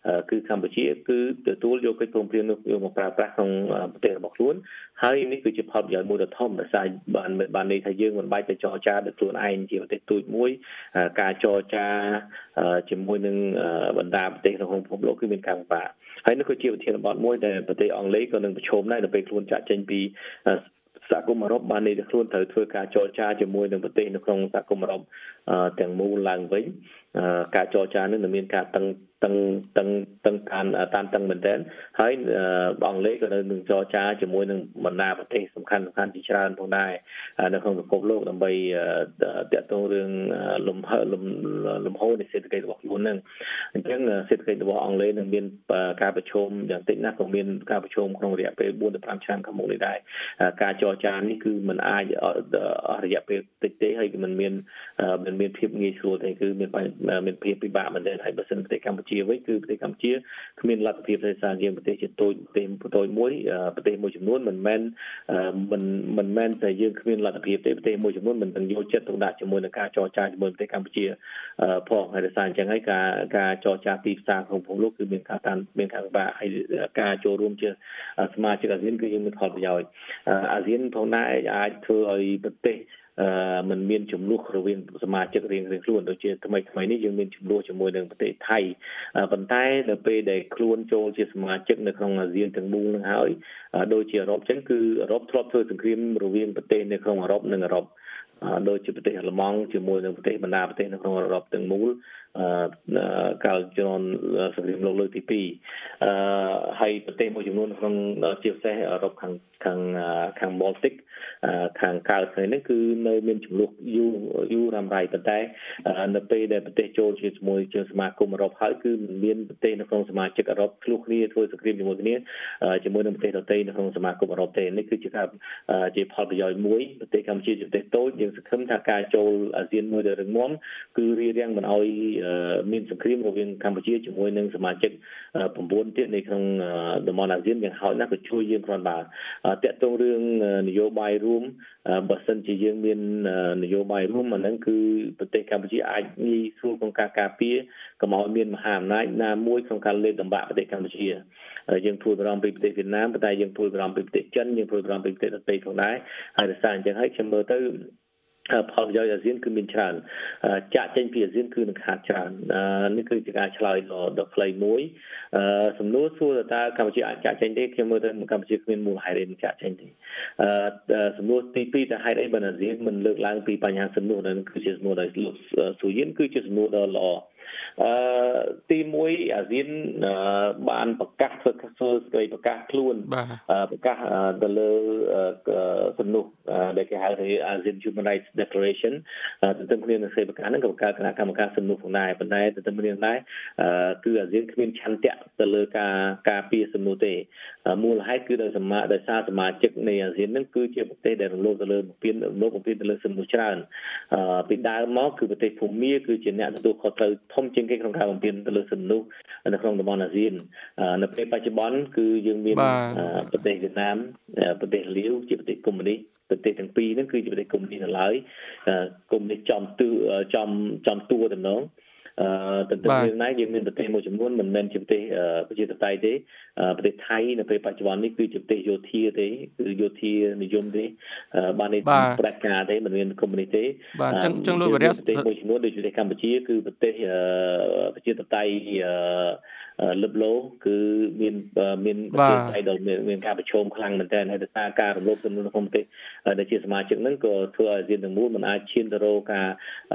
S11: គឺកម្ពុជាគឺទទួលយកកិច្ចព្រមព្រៀងនោះយកមកប្រើប្រាស់ក្នុងប្រទេសរបស់ខ្លួនហើយនេះគឺជាផលប្រយោជន៍មួយដ៏ធំដែលបានន័យថាយើងមិនបាច់ទៅចរចាដោយខ្លួនឯងជាប្រទេសទូចមួយការចរចាជាមួយនឹងបណ្ដាប្រទេសក្នុងពិភពលោកគឺមានការពិបាកហើយនេះគឺជាវិធានបទមួយដែលប្រទេសអង់គ្លេសក៏នឹងប្រឈមដែរនៅពេលខ្លួនចាក់ចេញពីសហគមន៍អឺរ៉ុបបានន័យថាខ្លួនត្រូវធ្វើការចរចាជាមួយនឹងប្រទេសនៅក្នុងសហគមន៍អឺរ៉ុបទាំងមូលឡើងវិញការចរចានេះនឹងមានការតានតឹងមែនទែនហើយអង់គ្លេសក៏នឹងចរចាជាមួយនឹងបណ្ដាប្រទេសសំខាន់ជាច្រើនផងដែរនៅក្នុងពិភពលោកដើម្បីទាក់ទងរឿងលំហូរនៃសេដ្ឋកិច្ចរបស់ខ្លួននឹងអញ្ចឹងសេដ្ឋកិច្ចរបស់អង់គ្លេសនឹងមានការប្រឈមយ៉ាងតិចណាស់ក៏មានការប្រឈមក្នុងរយៈពេល4ទៅ5ឆ្នាំខាងមុខនេះដែរការចរចានេះគឺมันអាចរយៈពេលតិចទេហើយมันមានភាពងាយស្រួលទេគឺមានភាពពិបាកមែនទែនហើយបើសិនប្រទេសកម្ពុជាវិញគឺប្រទេសកម្ពុជាគ្មានលទ្ធភាពទេសារយើងប្រទេសជាតូចប្រទេសមួយចំនួនមិនមែនតែយើងគ្មានលទ្ធភាពទេប្រទេសមួយចំនួនមិនទាំងយកចិត្តទុកដាក់ជាមួយនឹងការចរចាជាមួយប្រទេសកម្ពុជាផងហើយដោយសារអញ្ចឹងហើយការចរចាទីផ្សារក្នុងពិភពលោកគឺមានការពិបាកហើយការចូលរួមជាសមាជិកអាស៊ានគឺយើងមានផលប្រយោជន៍អាស៊ានផងដែរអាចធ្វើឲ្យប្រទេសมันមានចំនួនរវាងសមាជិករៀងខ្លួនដូចជាថ្មីនេះយើងមានចំនួនជាមួយនឹងប្រទេសថៃប៉ុន្តែនៅពេលដែលខ្លួនចូលជាសមាជិកនៅក្នុងអាស៊ានទាំងមូលនឹងហើយដូចជាអឺរ៉ុបចឹងគឺអឺរ៉ុបធ្លាប់ធ្វើសង្គ្រាមរវាងប្រទេសនៅក្នុងអឺរ៉ុបនិងអឺរ៉ុបដូចជាប្រទេសអាល្លឺម៉ង់ជាមួយនឹងប្រទេសបណ្ដាប្រទេសនៅក្នុងអឺរ៉ុបទាំងមូលកាលជំនាន់សង្គ្រាមលោកលើកទី2ហើយប្រទេសមួយចំនួនក្នុងជាពិសេសអឺរ៉ុបខាង Baltic ខាងកើតនេះគឺនៅមានចំនួនយូររ៉ាំរ៉ៃប៉ុន្តែនៅពេលដែលប្រទេសចូលជាមួយជាសមាគមអឺរ៉ុបហើយគឺមានប្រទេសនៅក្នុងសមាជិកអឺរ៉ុបឆ្លោះគ្នាធ្វើសង្គ្រាមជាមួយគ្នាជាមួយនឹងប្រទេសដទៃនៅក្នុងសមាគមអឺរ៉ុបទេនេះគឺជាការជាផលប្រយោជន៍មួយប្រទេសកម្ពុជាជាប្រទេសតូចយើងសង្ឃឹមថាការចូលអាស៊ានមួយដែលរឹងមាំគឺរារាំងមិនឲ្យមានសង្គ្រាមរវាងកម្ពុជាជាមួយនឹងសមាជិក9ទៀតនៅក្នុងតំបន់អាស៊ានយ៉ាងហោចណាស់ក៏ជួយយើងគ្រាន់បើតាក់ទងរឿងនយោបាយរួមបើសិនជាយើងមាននយោបាយរួមអាហ្នឹងគឺប្រទេសកម្ពុជាអាចងាយស្រួលក្នុងការការពារកុំឲ្យមានមហាអំណាចណាមួយក្នុងការលេបតម្បាក់ប្រទេសកម្ពុជាយើងព្រួយបារម្ភពីប្រទេសវៀតណាមប៉ុន្តែយើងព្រួយបារម្ភពីប្រទេសចិនយើងព្រួយបារម្ភពីប្រទេសដទៃផងដែរហើយដោយសារអញ្ចឹងហើយខ្ញុំមើលទៅផលប្រយោជន៍អាស៊ានគឺមានច្រើនចាក់ចេញពីអាស៊ានគឺនឹងខាតច្រើននេះគឺជាការឆ្លើយដ៏ខ្លីមួយសំណួរសួរតើកម្ពុជាអាចចាក់ចេញទេខ្ញុំមើលទៅកម្ពុជាគ្មានមូលហេតុទេចាក់ចេញទេសំណួរទី2តើហេតុអីបានអាស៊ានមិនលើកឡើងពីបញ្ហាសំណួរនោះគឺជាសំណួរដែលលោកស៊ូយិនគឺជាសំណួរដ៏ល្អទី1អាស៊ានបានប្រកាសធ្វើស្ដីប្រកាសខ្លួនប្រកាសទៅលើសំណុំដែលគេហៅថា ASEAN Human Rights Declaration ទន្ទឹមគ្នានឹងសេចក្ដីប្រកាសហ្នឹងក៏បង្កើតគណៈកម្មការសំណុំផងដែរប៉ុន្តែទន្ទឹមគ្នាដែរគឺអាស៊ានគ្មានឆន្ទៈទៅលើការពារសំណុំទេមូលហេតុគឺដោយសារសមាជិកនៃអាស៊ានហ្នឹងគឺជាប្រទេសដែលរំលោភទៅលើបំពេញទៅលើសំណុំច្រើនពីដើមមកគឺប្រទេសភូមាគឺជាអ្នកទទួលខុសត្រូវធំជាងគេក្នុងការបំពេញទៅលើសំណុំនៅក្នុងតំបន់អាស៊ាននៅពេលបច្ចុប្បន្នគឺយើងមានប្រទេសវៀតណាមប្រទេសលាវជាប្រទេសកុម្មុយនីសប្រទេសទាំងពីរហ្នឹងគឺជាប្រទេសកុម្មុយនីសនៅឡើយកុម្មុយនីសចំតួតំណងទន្ទឹមនឹងនេះយើងមានប្រទេសមួយចំនួនមិនមែនជាប្រទេសប្រជាធិបតេយ្យទេប្រទេសថៃនៅពេលបច្ចុប្បន្ននេះគឺជាប្រទេសយោធាទេគឺយោធានិយមទេបាននេះប្រតិការទេមិនមានកុម្មុយនីសទេ
S10: បាទចឹងលោកវរៈ
S11: ប្រទេសមួយចំនួនដូចប្រទេសកម្ពុជាគឺប្រទេសប្រជាធិបតេយ្យលឹបលោគឺមានប្រទេសថៃដែលមានការប្រឈមខ្លាំងមែនទែនហើយដោយសារការរំលោភសំណុំក្នុងប្រទេសដែលជាសមាជិកហ្នឹងក៏ធ្វើឲ្យអាស៊ានទាំងមូលមិនអាចឈានទៅរកការ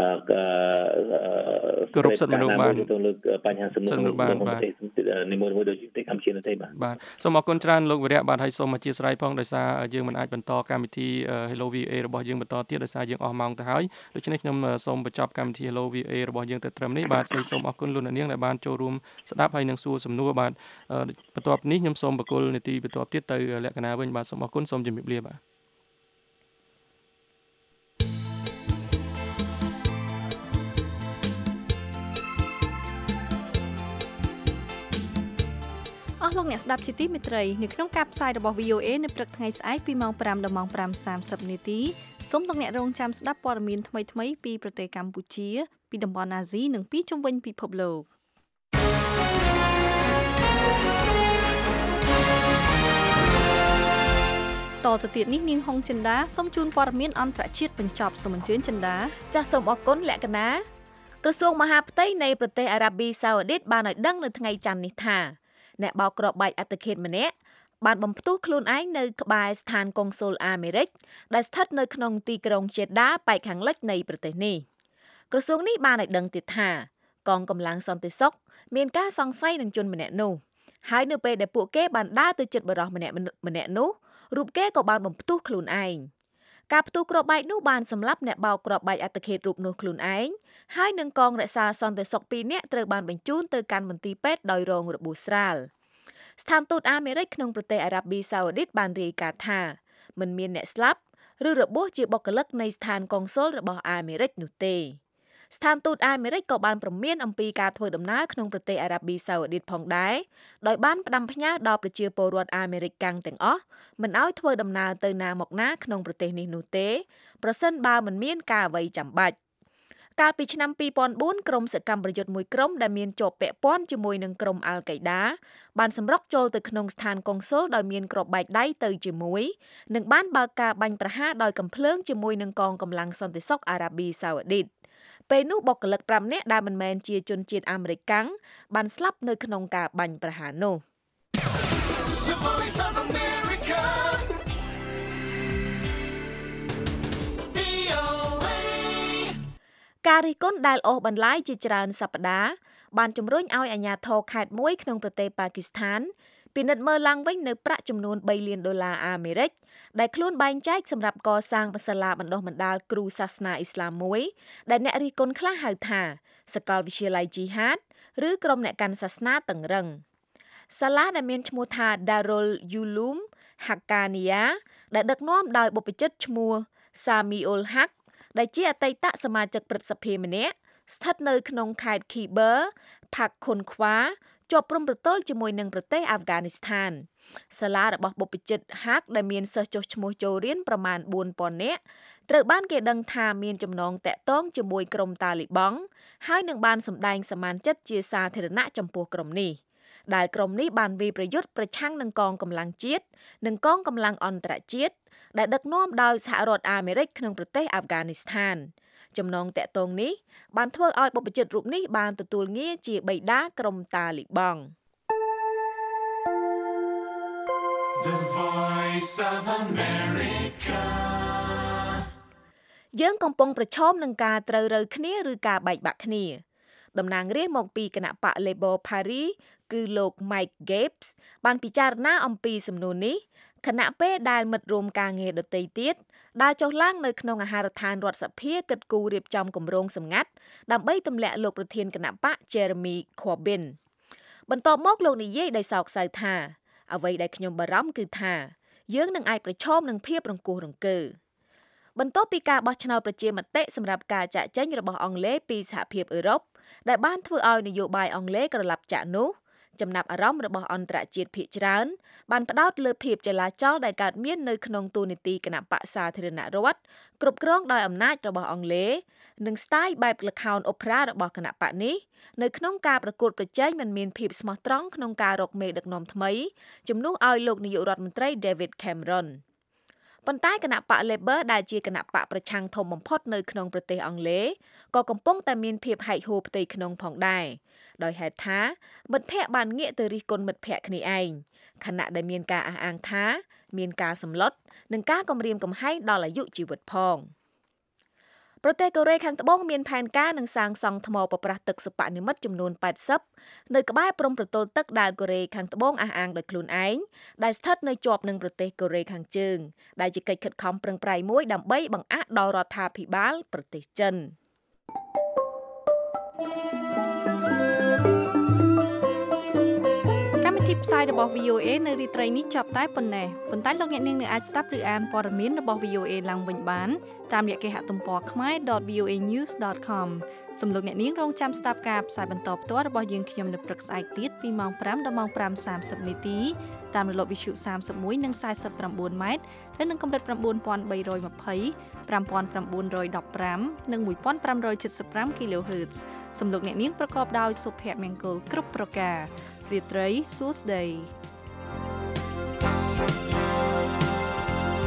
S10: គោរពសិទ្ធិមនុស្សបាន
S11: ទៅលើបញ្ហាសំណុំក្នុងប្រទេសនីមួយៗដូចប្រទេសកម្ពុជានោះទេ
S10: បាទសូមអរគុណច្រើនលោកវរៈបាទហើយសូមអធិស្ឋានផងដោយសារយើងមិនអាចបន្តកម្មវិធី Hello VA របស់យើងបន្តទៀតដោយសារយើងអស់ម៉ោងទៅហើយដូច្នេះខ្ញុំសូមបញ្ចប់កម្មវិធី Hello VA របស់យើងទៅត្រឹមនេះបាទសូមអរគុណលោកអ្នកនាងដែលបានចូលរួមស្ដាប់ហើយនឹងសួរសំណួរបាទបន្ទាប់នេះខ្ញុំសូមបកគលនីតិបន្ទាប់ទៀតទៅលក្ខណៈវិញបាទសូមអរគុណសូមជម្រាបលាបាទ
S3: អស់លោកអ្នកស្ដាប់ជាទីមេត្រីនៅក្នុងការផ្សាយរបស់ VOA នៅព្រឹកថ្ងៃស្អែកពីម៉ោង 5 ដល់ម៉ោង 5:30 នាទីសូមលោកអ្នករងចាំស្ដាប់ព័ត៌មានថ្មីៗពីប្រទេសកម្ពុជាពីតំបន់អាស៊ីនិងពីជុំវិញពិភពលោកតទៅទៀតនេះនាងហុងចិន្តាសូមជូនព័ត៌មានអន្តរជាតិបញ្ចប់សូមអញ្ជើញចិន្តា
S4: ចាសសូមអរគុណលក្ខណៈក្រសួងមហាផ្ទៃនៃប្រទេសអារ៉ាប៊ីសាអូឌីតបានឲ្យដឹងនៅថ្ងៃច័ន្ទនេះថាអ្នកបោកគ្រាប់បែកអត្តឃាតម្នាក់បានបំផ្ទុះខ្លួនឯងនៅក្បែរស្ថានកុងស៊ុលអាមេរិកដែលស្ថិតនៅក្នុងទីក្រុងជេដាប៉ែកខាងលិចនៃប្រទេសនេះក្រសួងនេះបានឲ្យដឹងទៀតថាកងកម្លាំងសន្តិសុខមានការសង្ស័យនឹងជនម្នាក់នោះហើយនៅពេលដែលពួកគេបានដើរទៅជិតបរិះម្នាក់នោះរូបគេក៏បានបំផ្ទុះខ្លួនឯងការផ្ទុះគ្រាប់បែកនោះបានសម្លាប់អ្នកបោកគ្រាប់បែកអត្តឃាតរូបនោះខ្លួនឯងហើយនឹងកងរក្សាសន្តិសុខ2នាក់ត្រូវបានបញ្ជូនទៅកាន់មន្ទីរពេទ្យដោយរងរបួសស្រាលស្ថានទូតអាមេរិកក្នុងប្រទេសអារ៉ាប៊ីសាអូឌីតបានរាយការណ៍ថាមិនមានអ្នកស្លាប់ឬរបួសជាបុគ្គលិកនៃស្ថានកុងស៊ុលរបស់អាមេរិកនោះទេស្ថានទូតអាមេរិកក៏បានព្រមានអំពីការធ្វើដំណើរក្នុងប្រទេសអារ៉ាប៊ីសាអូឌីតផងដែរដោយបានផ្ដាំផ្ញើដល់ប្រជាពលរដ្ឋអាមេរិកកាំងទាំងអស់មិនឲ្យធ្វើដំណើរទៅណាមកណាក្នុងប្រទេសនេះនោះទេប្រសិនបើមិនមានការអ្វីចាំបាច់កាលពីឆ្នាំ2004ក្រុមសកម្មប្រយុទ្ធមួយក្រុមដែលមានជាប់ពាក់ព័ន្ធជាមួយនឹងក្រុមអាល់កៃដាបានសម្រុកចូលទៅក្នុងស្ថានកុងស៊ុលដោយមានគ្រាប់បែកដៃទៅជាមួយនិងបានបើកការបាញ់ប្រហារដោយកាំភ្លើងជាមួយនឹងកងកម្លាំងសន្តិសុខអារ៉ាប៊ីសាអូឌីតពេលនោះបុគ្គលិក5នាក់ដែលមិនមែនជាជនជាតិអាមេរិកកាំងបានស្លាប់នៅក្នុងការបាញ់ប្រហារនោះការរិះគន់ដែលអូសបន្លាយជាច្រើនសប្តាហ៍បានជំរុញឲ្យអាជ្ញាធរខេត្តមួយក្នុងប្រទេសប៉ាគីស្ថានពិនិត្យមើលឡើងវិញនៅប្រាក់ចំនួន$3លានអាមេរិកដែលខ្លួនបែងចែកសម្រាប់កសាងសាលាបណ្ដុះបណ្ដាលគ្រូសាសនាអ៊ីស្លាមមួយដែលអ្នករិះគន់ខ្លះហៅថាសាកលវិទ្យាល័យជីហាតឬក្រុមអ្នកកាន់សាសនាតឹងរឹងសាលាដែលមានឈ្មោះថា Darul Ulum Haqqaniyah ដែលដឹកនាំដោយបព្វជិតឈ្មោះ Samiul Haq ដែលជាអតីតសមាជិកព្រឹទ្ធសភាម្នាក់ស្ថិតនៅក្នុងខេត្ត Khyber Pakhtunkhwa ជាប់ព្រំប្រទល់ជាមួយនឹងប្រទេសអាហ្វហ្គានីស្ថានសាលារបស់បព្វជិត Haq ដែលមានសិស្សចុះឈ្មោះចូលរៀនប្រមាណ 4,000 នាក់ត្រូវបានគេដឹងថាមានចំណងតាក់ទងជាមួយក្រុមតាលីបង់ហើយនឹងបានសម្ដែងសមានចិត្តជាសាធារណៈចំពោះក្រុមនេះដែលក្រុមនេះបានវាយប្រយុទ្ធប្រឆាំងនឹងកងកម្លាំងជាតិនិងកងកម្លាំងអន្តរជាតិដែលដឹកនាំដោយសហរដ្ឋអាមេរិកក្នុងប្រទេសអាហ្វហ្គានីស្ថានចំណងតាក់ទងនេះបានធ្វើឲ្យបព្វជិតរូបនេះបានទទួលងារជាបិតាក្រុមតាលីបង់ The Voice of America យើងកំពុងប្រឈមនឹងការត្រូវរើគ្នាឬការបែកបាក់គ្នាតំណាងរាស្ត្រមកពីគណៈបក Labour Party គឺលោក Mike Gapes បានពិចារណាអំពីសំណួរនេះខណៈពេលដែលមិត្តរួមការងារដទៃទៀតដើរចុះឡើងនៅក្នុងអាហារដ្ឋានរដ្ឋសភាគិតគូរៀបចំគម្រោងសម្ងាត់ដើម្បីទម្លាក់លោកប្រធានគណៈបក Jeremy Corbyn បន្ទាប់មកលោកនិយាយដោយសោកសៅថាអ្វីដែលខ្ញុំបារម្ភគឺថាយើងនឹងអាចប្រឈមនឹងភាពរង្គោះរង្គើបន្ទាប់ពីការបោះឆ្នោតប្រជាមតិសម្រាប់ការចាក់ចែងរបស់អង់គ្លេសពីសហភាពអឺរ៉ុបដែលបានធ្វើឲ្យនយោបាយអង់គ្លេសក្រឡាប់ចាក់នោះចំណាប់អារម្មណ៍របស់អន្តរជាតិភាគច្រើនបានផ្ដោតលើភាពចលាចលដែលកើតមាននៅក្នុងទូនីតិគណៈបកសាធារណរដ្ឋគ្រប់គ្រងដោយអំណាចរបស់អង់គ្លេសនិងស្ទាយបែបល្ខោនអូប៉េរ៉ារបស់គណៈបកនេះនៅក្នុងការប្រកួតប្រជែងមិនមានភាពស្មោះត្រង់ក្នុងការរកមេដឹកនាំថ្មីជំនួសឲ្យលោកនាយករដ្ឋមន្ត្រី David Cameron ប៉ុន្តែគណៈបក Labour ដែលជាគណៈបកប្រឆាំងធំបំផុតនៅក្នុងប្រទេសអង់គ្លេសក៏កំពុងតែមានភាពហែកហួរផ្ទៃក្នុងផងដែរដោយហេតុថាមិត្តភ័ក្តិបានងាកទៅរិះគន់មិត្តភ័ក្តិគ្នាឯងខណៈដែលមានការអះអាងថាមានការសម្លុតនិងការគំរាមកំហែងដល់អាយុជីវិតផងប្រទេសកូរ៉េខាងត្បូងមានផែនការនឹងសាងសង់ថ្មប្រប្រាស់ទឹកសិប្បនិមិត្តចំនួន80នៅក្បែរព្រំប្រទល់ទឹកដែលកូរ៉េខាងត្បូងអះអាងដោយខ្លួនឯងដែលស្ថិតនៅជាប់នឹងប្រទេសកូរ៉េខាងជើងដែលជាកិច្ចខិតខំប្រឹងប្រែងមួយដើម្បីបង្អាក់ដល់រដ្ឋាភិបាលប្រទេសចិនផ្សាយរបស់ VOA នៅរាត្រីនេះចប់តែប៉ុណ្ណេះប៉ុន្តែលោកអ្នកនាងនៅអាចស្ដាប់ឬអានព័ត៌មានរបស់ VOA ឡើងវិញបានតាមរយៈគេហទំព័រ khmer.voanews.com សូមលោកអ្នកនាងរងចាំស្ដាប់ការផ្សាយបន្តផ្ទាល់របស់យើងខ្ញុំនៅព្រឹកស្អែកទៀតពីម៉ោង 5 ដល់ម៉ោង 5:30 នាទីតាមរលកវិទ្យុ31និង49ម៉ែត្រและនឹងកម្រិត 9320 5915 និង 1575 kHz សូមលោកអ្នកនាងប្រកបដោយសុភមង្គលគ្រប់ប្រការរាត្រីសួស្តី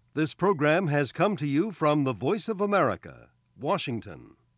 S1: This program has come to you from the Voice of America, Washington.